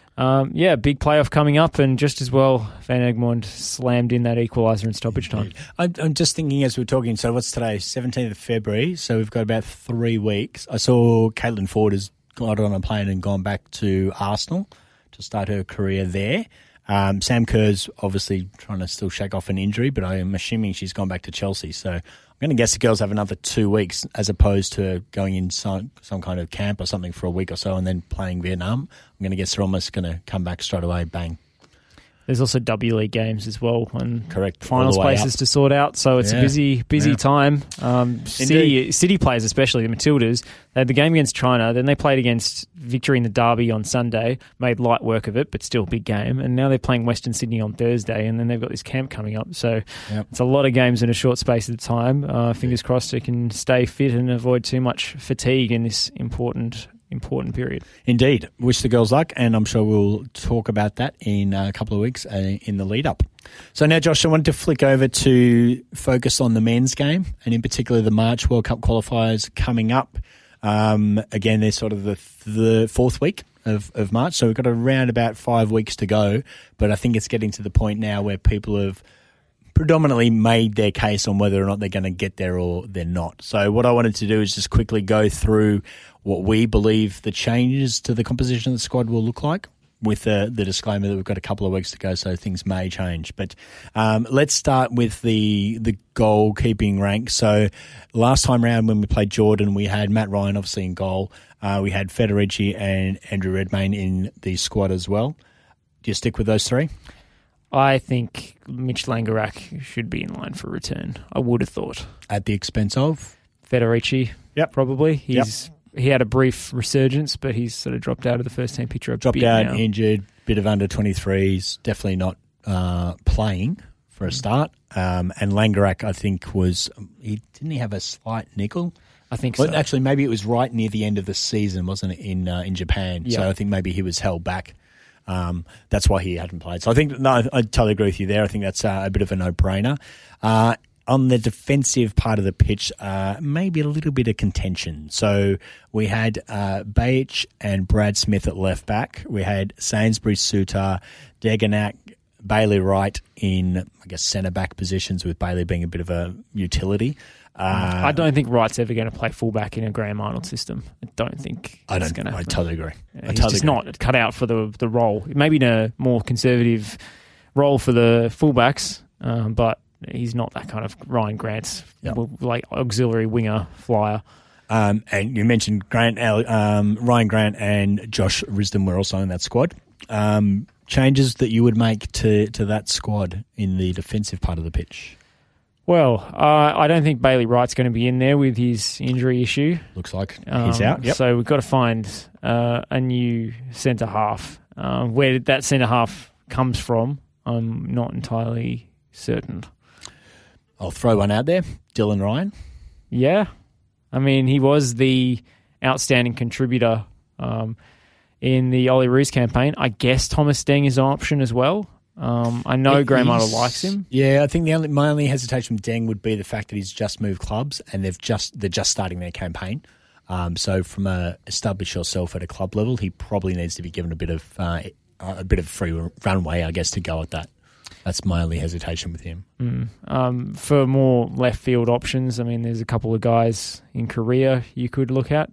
Speaker 1: big playoff coming up, and just as well, Van Egmond slammed in that equaliser in stoppage time.
Speaker 4: I'm just thinking as we're talking, so what's today? 17th of February, so we've got about 3 weeks. I saw Caitlin Ford has got on a plane and gone back to Arsenal to start her career there. Sam Kerr's obviously trying to still shake off an injury, but I am assuming she's gone back to Chelsea. So I'm going to guess the girls have another 2 weeks as opposed to going in some kind of camp or something for a week or so and then playing Vietnam. I'm going to guess they're almost going to come back straight away, bang.
Speaker 1: There's also W League games as well, and
Speaker 4: correct
Speaker 1: finals places to sort out. So it's a busy time. City players, especially the Matildas, they had the game against China. Then they played against Victory in the Derby on Sunday, made light work of it, but still a big game. And now they're playing Western Sydney on Thursday, and then they've got this camp coming up. So it's a lot of games in a short space of time. Fingers crossed they can stay fit and avoid too much fatigue in this important period.
Speaker 4: Indeed. Wish the girls luck, and I'm sure we'll talk about that in a couple of weeks in the lead up. So now, Josh, I wanted to flick over to focus on the men's game, and in particular the March World Cup qualifiers coming up. Again, they're sort of the fourth week of March, so we've got around about 5 weeks to go, but I think it's getting to the point now where people have predominantly made their case on whether or not they're going to get there or they're not. So what I wanted to do is just quickly go through what we believe the changes to the composition of the squad will look like, with the disclaimer that we've got a couple of weeks to go, so things may change. But let's start with the goalkeeping rank. So last time round when we played Jordan, we had Matt Ryan obviously in goal. We had Federici and Andrew Redmayne in the squad as well. Do you stick with those three?
Speaker 1: I think Mitch Langerak should be in line for a return. I would have thought.
Speaker 4: At the expense of?
Speaker 1: Federici,
Speaker 4: Yep.
Speaker 1: probably. He had a brief resurgence, but he's sort of dropped out of the first team picture.
Speaker 4: Dropped out, injured, bit of under 23s, definitely not playing for a start. And Langerak, I think, didn't he have a slight nickel?
Speaker 1: I think so.
Speaker 4: Actually, maybe it was right near the end of the season, wasn't it, in Japan? Yep. So I think maybe he was held back. That's why he hadn't played. So I think, no, I totally agree with you there. I think that's a bit of a no-brainer. On the defensive part of the pitch, maybe a little bit of contention. So we had Bajic and Brad Smith at left back. We had Sainsbury, Suter, Degenak, Bailey Wright in, I guess, centre-back positions, with Bailey being a bit of a utility.
Speaker 1: I don't think Wright's ever going to play fullback in a Graham Arnold system. I don't think it's going to happen.
Speaker 4: I totally agree.
Speaker 1: He's just not cut out for the role. Maybe in a more conservative role for the fullbacks, but he's not that kind of Ryan Grant's like auxiliary winger flyer.
Speaker 4: And you mentioned Ryan Grant and Josh Risdon were also in that squad. Changes that you would make to that squad in the defensive part of the pitch?
Speaker 1: Well, I don't think Bailey Wright's going to be in there with his injury issue.
Speaker 4: Looks like he's out. Yep.
Speaker 1: So we've got to find a new centre half. Where that centre half comes from, I'm not entirely certain.
Speaker 4: I'll throw one out there. Dylan Ryan.
Speaker 1: Yeah. I mean, he was the outstanding contributor in the Ollie Roos campaign. I guess Thomas Deng is an option as well. I know Graham Arnold likes him.
Speaker 4: Yeah, I think my only hesitation with Deng would be the fact that he's just moved clubs and they're just starting their campaign. So from establish yourself at a club level, he probably needs to be given a bit of free runway, I guess, to go at that. That's my only hesitation with him.
Speaker 1: For more left field options, I mean, there's a couple of guys in Korea you could look at,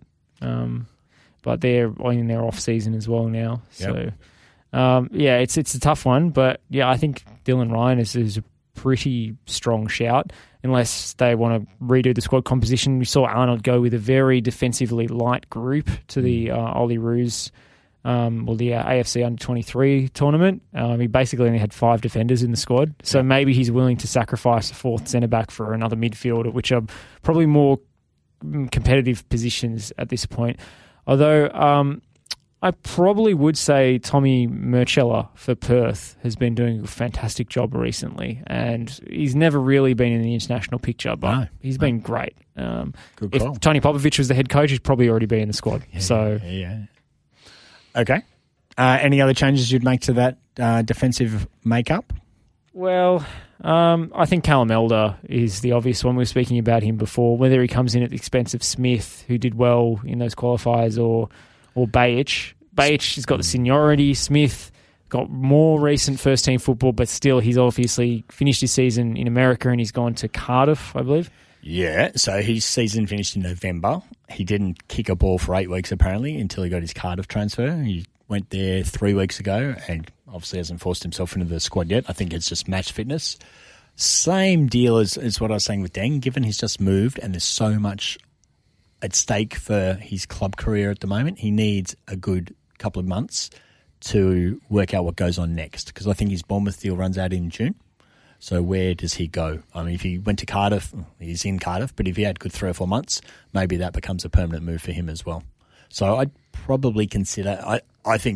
Speaker 1: but they're in their off season as well now.
Speaker 4: Yep.
Speaker 1: So, it's a tough one, but I think Dylan Ryan is a pretty strong shout, unless they want to redo the squad composition. We saw Arnold go with a very defensively light group to the Ollie Roos. The AFC Under-23 tournament. He basically only had 5 defenders in the squad, so maybe he's willing to sacrifice a fourth centre-back for another midfielder, which are probably more competitive positions at this point. Although I probably would say Tommy Murchella for Perth has been doing a fantastic job recently, and he's never really been in the international picture, but he's been great.
Speaker 4: Good call.
Speaker 1: If Tony Popovich was the head coach, he'd probably already be in the squad.
Speaker 4: Okay. Any other changes you'd make to that defensive makeup?
Speaker 1: Well, I think Callum Elder is the obvious one. We were speaking about him before. Whether he comes in at the expense of Smith, who did well in those qualifiers, or Bajic. Bajic has got the seniority. Smith got more recent first-team football, but still he's obviously finished his season in America and he's gone to Cardiff, I believe.
Speaker 4: Yeah, so his season finished in November. He didn't kick a ball for 8 weeks, apparently, until he got his Cardiff transfer. He went there 3 weeks ago and obviously hasn't forced himself into the squad yet. I think it's just match fitness. Same deal as what I was saying with Deng, given he's just moved and there's so much at stake for his club career at the moment. He needs a good couple of months to work out what goes on next, because I think his Bournemouth deal runs out in June. So where does he go? I mean, if he went to Cardiff, he's in Cardiff, but if he had good 3 or 4 months, maybe that becomes a permanent move for him as well. So I'd probably consider, I think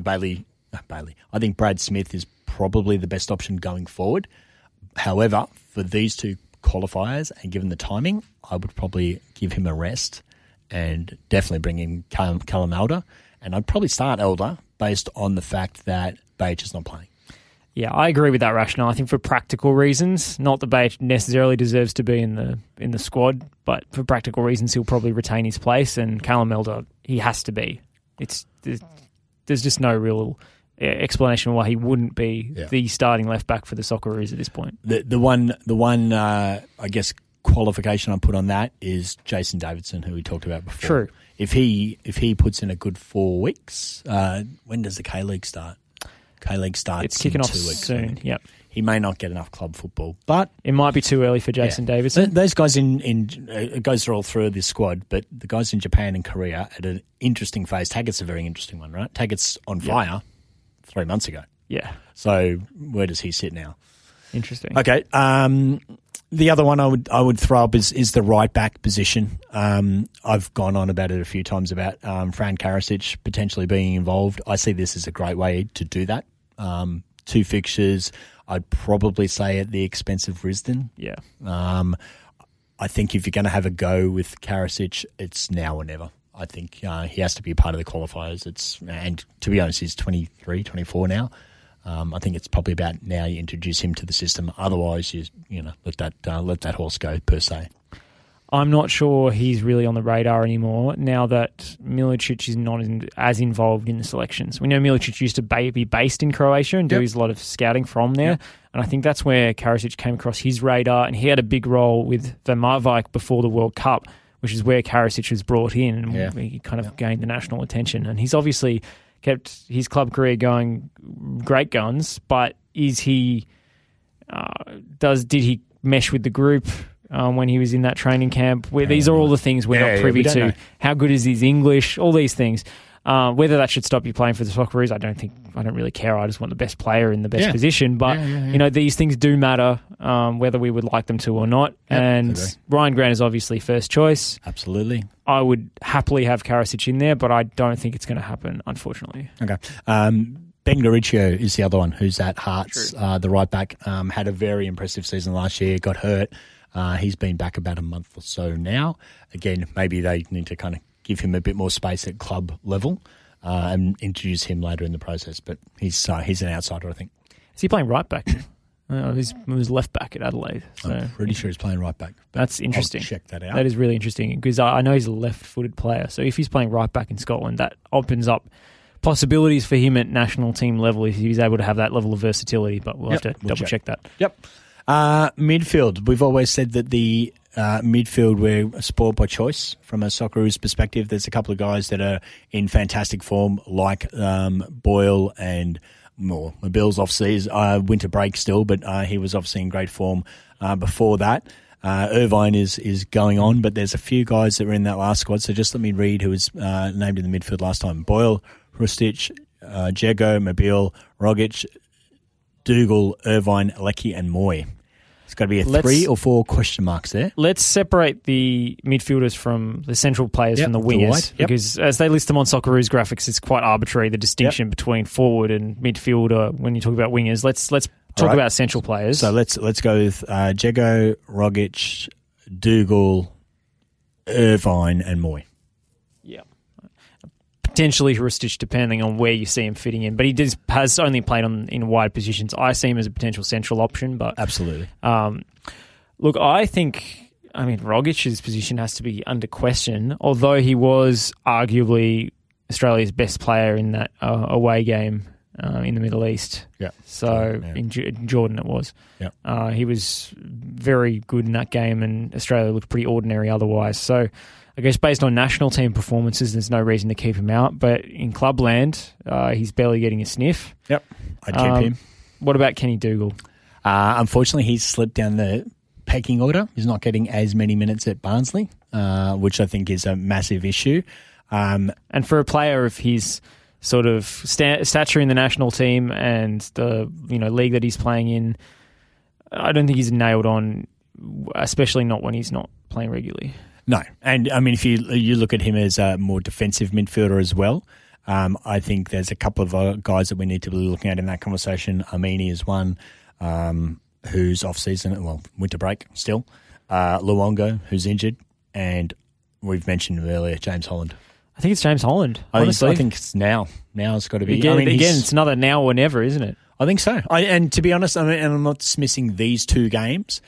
Speaker 4: I think Brad Smith is probably the best option going forward. However, for these two qualifiers and given the timing, I would probably give him a rest and definitely bring in Callum Elder. And I'd probably start Elder based on the fact that Bajic is not playing.
Speaker 1: Yeah, I agree with that rationale. I think for practical reasons, not that Bajic necessarily deserves to be in the squad, but for practical reasons, he'll probably retain his place. And Callum Elder, he has to be. There's just no real explanation why he wouldn't be the starting left back for the Socceroos at this point.
Speaker 4: The one I guess qualification I put on that is Jason Davidson, who we talked about before.
Speaker 1: True.
Speaker 4: If he puts in a good 4 weeks, when does the K-League start? K-League starts
Speaker 1: it's kicking
Speaker 4: in
Speaker 1: off
Speaker 4: 2 weeks.
Speaker 1: Soon. Yep.
Speaker 4: He may not get enough club football, but
Speaker 1: it might be too early for Jason Davidson.
Speaker 4: Those guys it goes all through this squad, but the guys in Japan and Korea at an interesting phase. Taggart's a very interesting one, right? Taggart's on fire 3 months ago.
Speaker 1: Yeah.
Speaker 4: So where does he sit now?
Speaker 1: Interesting.
Speaker 4: Okay. The other one I would throw up is the right back position. I've gone on about it a few times about Fran Karasic potentially being involved. I see this as a great way to do that. 2 fixtures. I'd probably say at the expense of Risdon.
Speaker 1: Yeah.
Speaker 4: I think if you're going to have a go with Karasic, it's now or never. I think he has to be a part of the qualifiers. And to be honest, he's 23, 24 now. I think it's probably about now you introduce him to the system. Otherwise, you let that horse go per se.
Speaker 1: I'm not sure he's really on the radar anymore now that Milicic is not as involved in the selections. We know Milicic used to be based in Croatia and do a lot of scouting from there. And I think that's where Karasic came across his radar, and he had a big role with Van Marwijk before the World Cup, which is where Karasic was brought in and he kind of gained the national attention. And he's obviously kept his club career going great guns, but is he did he mesh with the group when he was in that training camp? These are all the things we're not privy to. Know. How good is his English? All these things. Whether that should stop you playing for the Socceroos, I don't really care. I just want the best player in the best position. But these things do matter, whether we would like them to or not. And Ryan Grant is obviously first choice.
Speaker 4: Absolutely.
Speaker 1: I would happily have Karasic in there, but I don't think it's going to happen, unfortunately.
Speaker 4: Okay. Ben Gariccio is the other one who's at Hearts, the right back. Had a very impressive season last year, got hurt. He's been back about a month or so now. Again, maybe they need to kind of give him a bit more space at club level and introduce him later in the process. But he's an outsider, I think.
Speaker 1: Is he playing right back? He was left back at Adelaide. So
Speaker 4: I'm pretty sure he's playing right back.
Speaker 1: That's interesting.
Speaker 4: I'll check that out.
Speaker 1: That is really interesting because I know he's a left-footed player. So if he's playing right back in Scotland, that opens up possibilities for him at national team level if he's able to have that level of versatility. But we'll have to double-check that.
Speaker 4: Yep. Midfield. We've always said that the midfield we're spoiled by choice from a Socceroos perspective. There's a couple of guys that are in fantastic form, like Boyle and more. Bill's obviously winter break still, but he was obviously in great form before that. Irvine is going on, but there's a few guys that were in that last squad. So just let me read who was named in the midfield last time: Boyle, Hrustic, Jego, Mobile, Rogic, Dougal, Irvine, Leckie, and Moy. It's got to be 3 or 4 question marks there.
Speaker 1: Let's separate the midfielders from the central players from the wingers, because as they list them on Socceroos graphics, it's quite arbitrary, the distinction between forward and midfielder when you talk about wingers. Let's talk about central players.
Speaker 4: So let's go with Jego, Rogic, Dougal, Irvine, and Moy.
Speaker 1: Yeah. potentially Hrustic, depending on where you see him fitting in. But he has only played in wide positions. I see him as a potential central option. But
Speaker 4: Absolutely.
Speaker 1: Look, I think, Rogic's position has to be under question, although he was arguably Australia's best player in that away game in the Middle East.
Speaker 4: Yeah.
Speaker 1: So
Speaker 4: Yeah.
Speaker 1: in Jordan it was.
Speaker 4: Yeah.
Speaker 1: He was very good in that game, and Australia looked pretty ordinary otherwise. So I guess based on national team performances, there's no reason to keep him out. But in clubland, he's barely getting a sniff.
Speaker 4: Yep. I'd keep him.
Speaker 1: What about Kenny Dougal?
Speaker 4: Unfortunately, he's slipped down the pecking order. He's not getting as many minutes at Barnsley, which I think is a massive issue.
Speaker 1: And for a player of his sort of stature in the national team and the league that he's playing in, I don't think he's nailed on, especially not when he's not playing regularly.
Speaker 4: No. And, if you look at him as a more defensive midfielder as well, I think there's a couple of guys that we need to be looking at in that conversation. Amini is one who's off-season, winter break still. Luongo, who's injured. And we've mentioned earlier, James Holland.
Speaker 1: I think it's James Holland, honestly.
Speaker 4: I think it's now. Now it's got to be.
Speaker 1: Again, it's another now or never, isn't it?
Speaker 4: I think so. And to be honest, and I'm not dismissing these two games.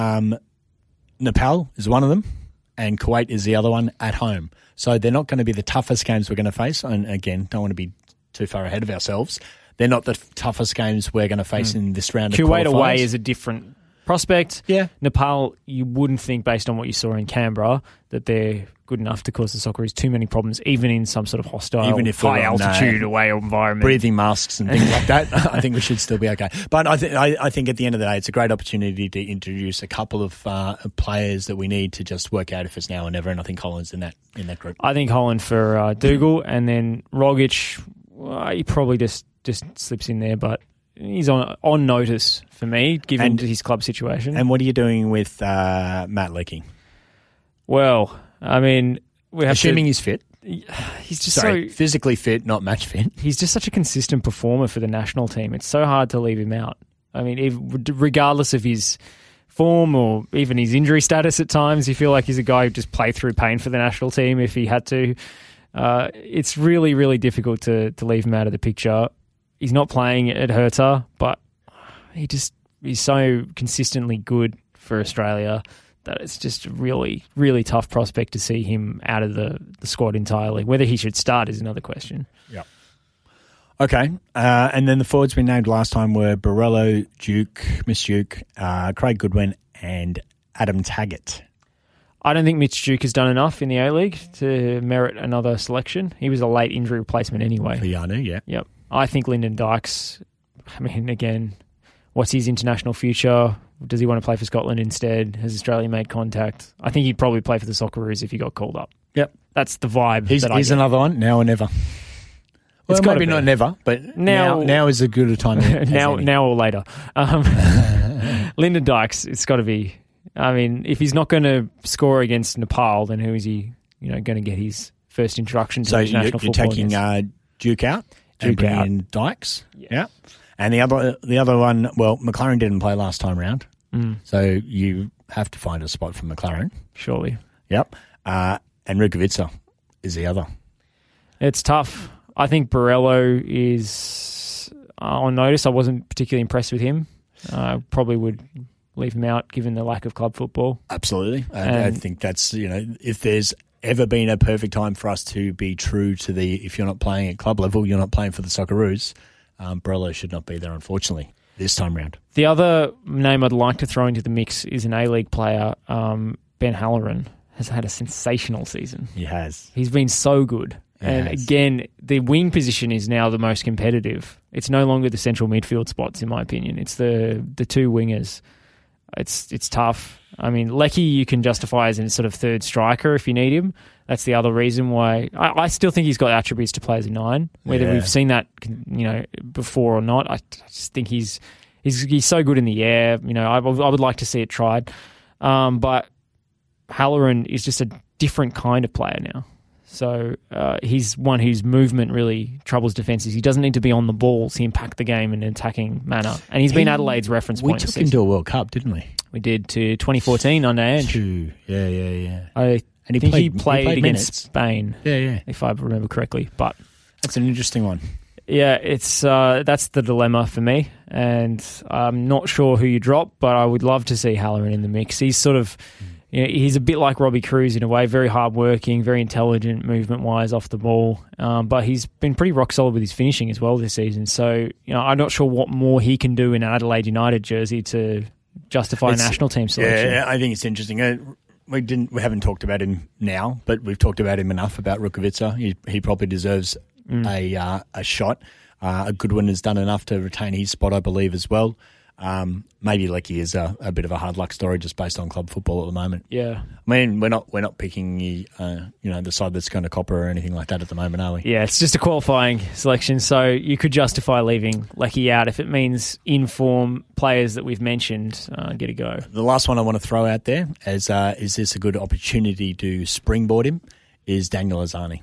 Speaker 4: Nepal is one of them, and Kuwait is the other one at home. So they're not going to be the toughest games we're going to face. And again, don't want to be too far ahead of ourselves. They're not the toughest games we're going to face in this round of
Speaker 1: Kuwait
Speaker 4: qualifiers.
Speaker 1: away is a different prospect.
Speaker 4: Yeah.
Speaker 1: Nepal, you wouldn't think, based on what you saw in Canberra, that they're good enough to cause the Socceroos too many problems, even in some sort of hostile, high-altitude away environment.
Speaker 4: Breathing masks and things like that, I think we should still be okay. But I think at the end of the day, it's a great opportunity to introduce a couple of players that we need to just work out if it's now or never, and I think Holland's in that group.
Speaker 1: I think Holland for Dougal, and then Rogic, he probably just slips in there, but he's on notice for me, given his club situation.
Speaker 4: And what are you doing with Matt Leckie?
Speaker 1: Well, we have
Speaker 4: assuming he's fit.
Speaker 1: He's just
Speaker 4: physically fit, not match fit.
Speaker 1: He's just such a consistent performer for the national team. It's so hard to leave him out. Regardless of his form or even his injury status at times, you feel like he's a guy who just play through pain for the national team if he had to. It's really, really difficult to leave him out of the picture. He's not playing at Hertha, but he's so consistently good for Australia that it's just a really, really tough prospect to see him out of the squad entirely. Whether he should start is another question.
Speaker 4: Yeah. Okay. And then the forwards we named last time were Borrello, Miss Duke, Craig Goodwin, and Adam Taggart.
Speaker 1: I don't think Mitch Duke has done enough in the A-League to merit another selection. He was a late injury replacement anyway.
Speaker 4: For Yanu, yeah.
Speaker 1: Yep. I think Lyndon Dykes, again, what's his international future? Does he want to play for Scotland instead? Has Australia made contact? I think he'd probably play for the Socceroos if he got called up.
Speaker 4: Yep.
Speaker 1: That's the vibe.
Speaker 4: He's another one, now or never. Well, maybe not never, but now is as good a time as
Speaker 1: now or later. Lyndon Dykes, it's got to be. If he's not going to score against Nepal, then who is he? Going to get his first introduction to international football?
Speaker 4: So you're taking Duke out and bringing in Dykes, yeah. And the other one, well, McLaren didn't play last time round, so you have to find a spot for McLaren,
Speaker 1: surely.
Speaker 4: Yep. And Rukavica is the other.
Speaker 1: It's tough. I think Borrello is on notice. I wasn't particularly impressed with him. Probably would leave him out given the lack of club football.
Speaker 4: Absolutely. I think that's, if there's ever been a perfect time for us to be true to if you're not playing at club level, you're not playing for the Socceroos, Borrello should not be there, unfortunately, this time round. The
Speaker 1: other name I'd like to throw into the mix is an A-League player. Ben Halloran has had a sensational season.
Speaker 4: He has.
Speaker 1: He's been so good. Again, the wing position is now the most competitive. It's no longer the central midfield spots, in my opinion. It's the two wingers. It's tough. Leckie you can justify as a sort of third striker if you need him. That's the other reason why. I still think he's got attributes to play as a 9. Whether we've seen that before or not, I just think he's so good in the air. I would like to see it tried. But Halloran is just a different kind of player now. So he's one whose movement really troubles defences. He doesn't need to be on the ball to impact the game in an attacking manner. And he's been Adelaide's reference point.
Speaker 4: We took him to a World Cup, didn't we?
Speaker 1: We did, to 2014 under Ange.
Speaker 4: Yeah. And
Speaker 1: I think he played against
Speaker 4: minutes.
Speaker 1: Spain,
Speaker 4: Yeah.
Speaker 1: if I remember correctly. But
Speaker 4: That's an interesting one.
Speaker 1: yeah, it's that's the dilemma for me, and I'm not sure who you drop, but I would love to see Halloran in the mix. He's sort of, he's a bit like Robbie Cruz in a way, very hardworking, very intelligent movement-wise off the ball, but he's been pretty rock solid with his finishing as well this season. So, I'm not sure what more he can do in an Adelaide United jersey to justify a national team selection.
Speaker 4: Yeah, I think it's interesting. We haven't talked about him now, but we've talked about him enough about Rukavica. He probably deserves a shot. Goodwin has done enough to retain his spot, I believe, as well. Maybe Lecky is a bit of a hard luck story just based on club football at the moment.
Speaker 1: Yeah,
Speaker 4: I mean, we're not picking the side that's going to copper or anything like that at the moment, are we?
Speaker 1: Yeah, it's just a qualifying selection, so you could justify leaving Lecky out if it means in-form players that we've mentioned get a go.
Speaker 4: The last one I want to throw out there is this a good opportunity to springboard him, is Daniel Arzani.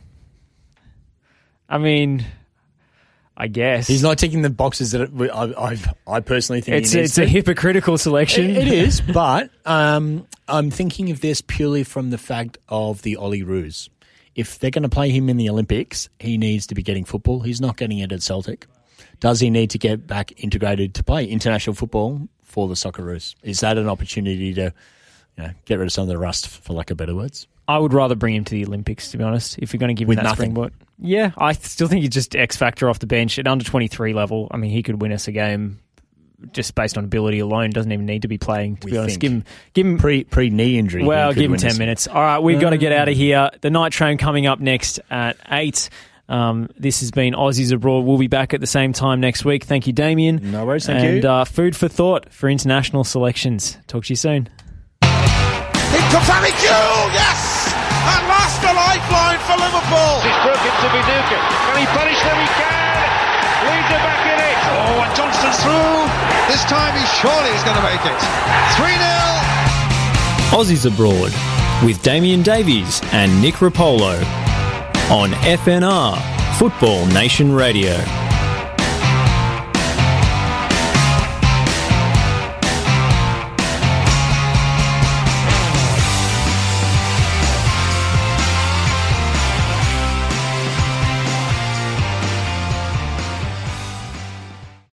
Speaker 1: I mean, I guess
Speaker 4: He's not ticking the boxes that I personally think he needs
Speaker 1: it's a hypocritical selection.
Speaker 4: It is, but I'm thinking of this purely from the fact of the Ollie Roos. If they're going to play him in the Olympics, he needs to be getting football. He's not getting it at Celtic. Does he need to get back integrated to play international football for the Socceroos? Is that an opportunity to get rid of some of the rust, for lack of better words?
Speaker 1: I would rather bring him to the Olympics, to be honest, if you're going to give him that springboard. Yeah, I still think he's just X factor off the bench at under 23 level. I mean, he could win us a game just based on ability alone. Doesn't even need to be playing, to be honest. Give him
Speaker 4: pre-knee injury.
Speaker 1: Well, give him 10 minutes. All right, we've got to get out of here. The Night Train coming up next at 8. This has been Aussies Abroad. We'll be back at the same time next week. Thank you, Damien.
Speaker 4: No worries, thank you.
Speaker 1: And food for thought for international selections. Talk to you soon.
Speaker 2: In comes Harry Kewell, yes! At last a lifeline for Liverpool.
Speaker 3: It's broken to Viduka. Can he punish them? He can. Leads it back in it.
Speaker 2: Oh, and Johnston's through. This time he surely is going to make it. 3-0.
Speaker 1: Aussies Abroad with Damien Davies and Nick Rapolo on FNR Football Nation Radio.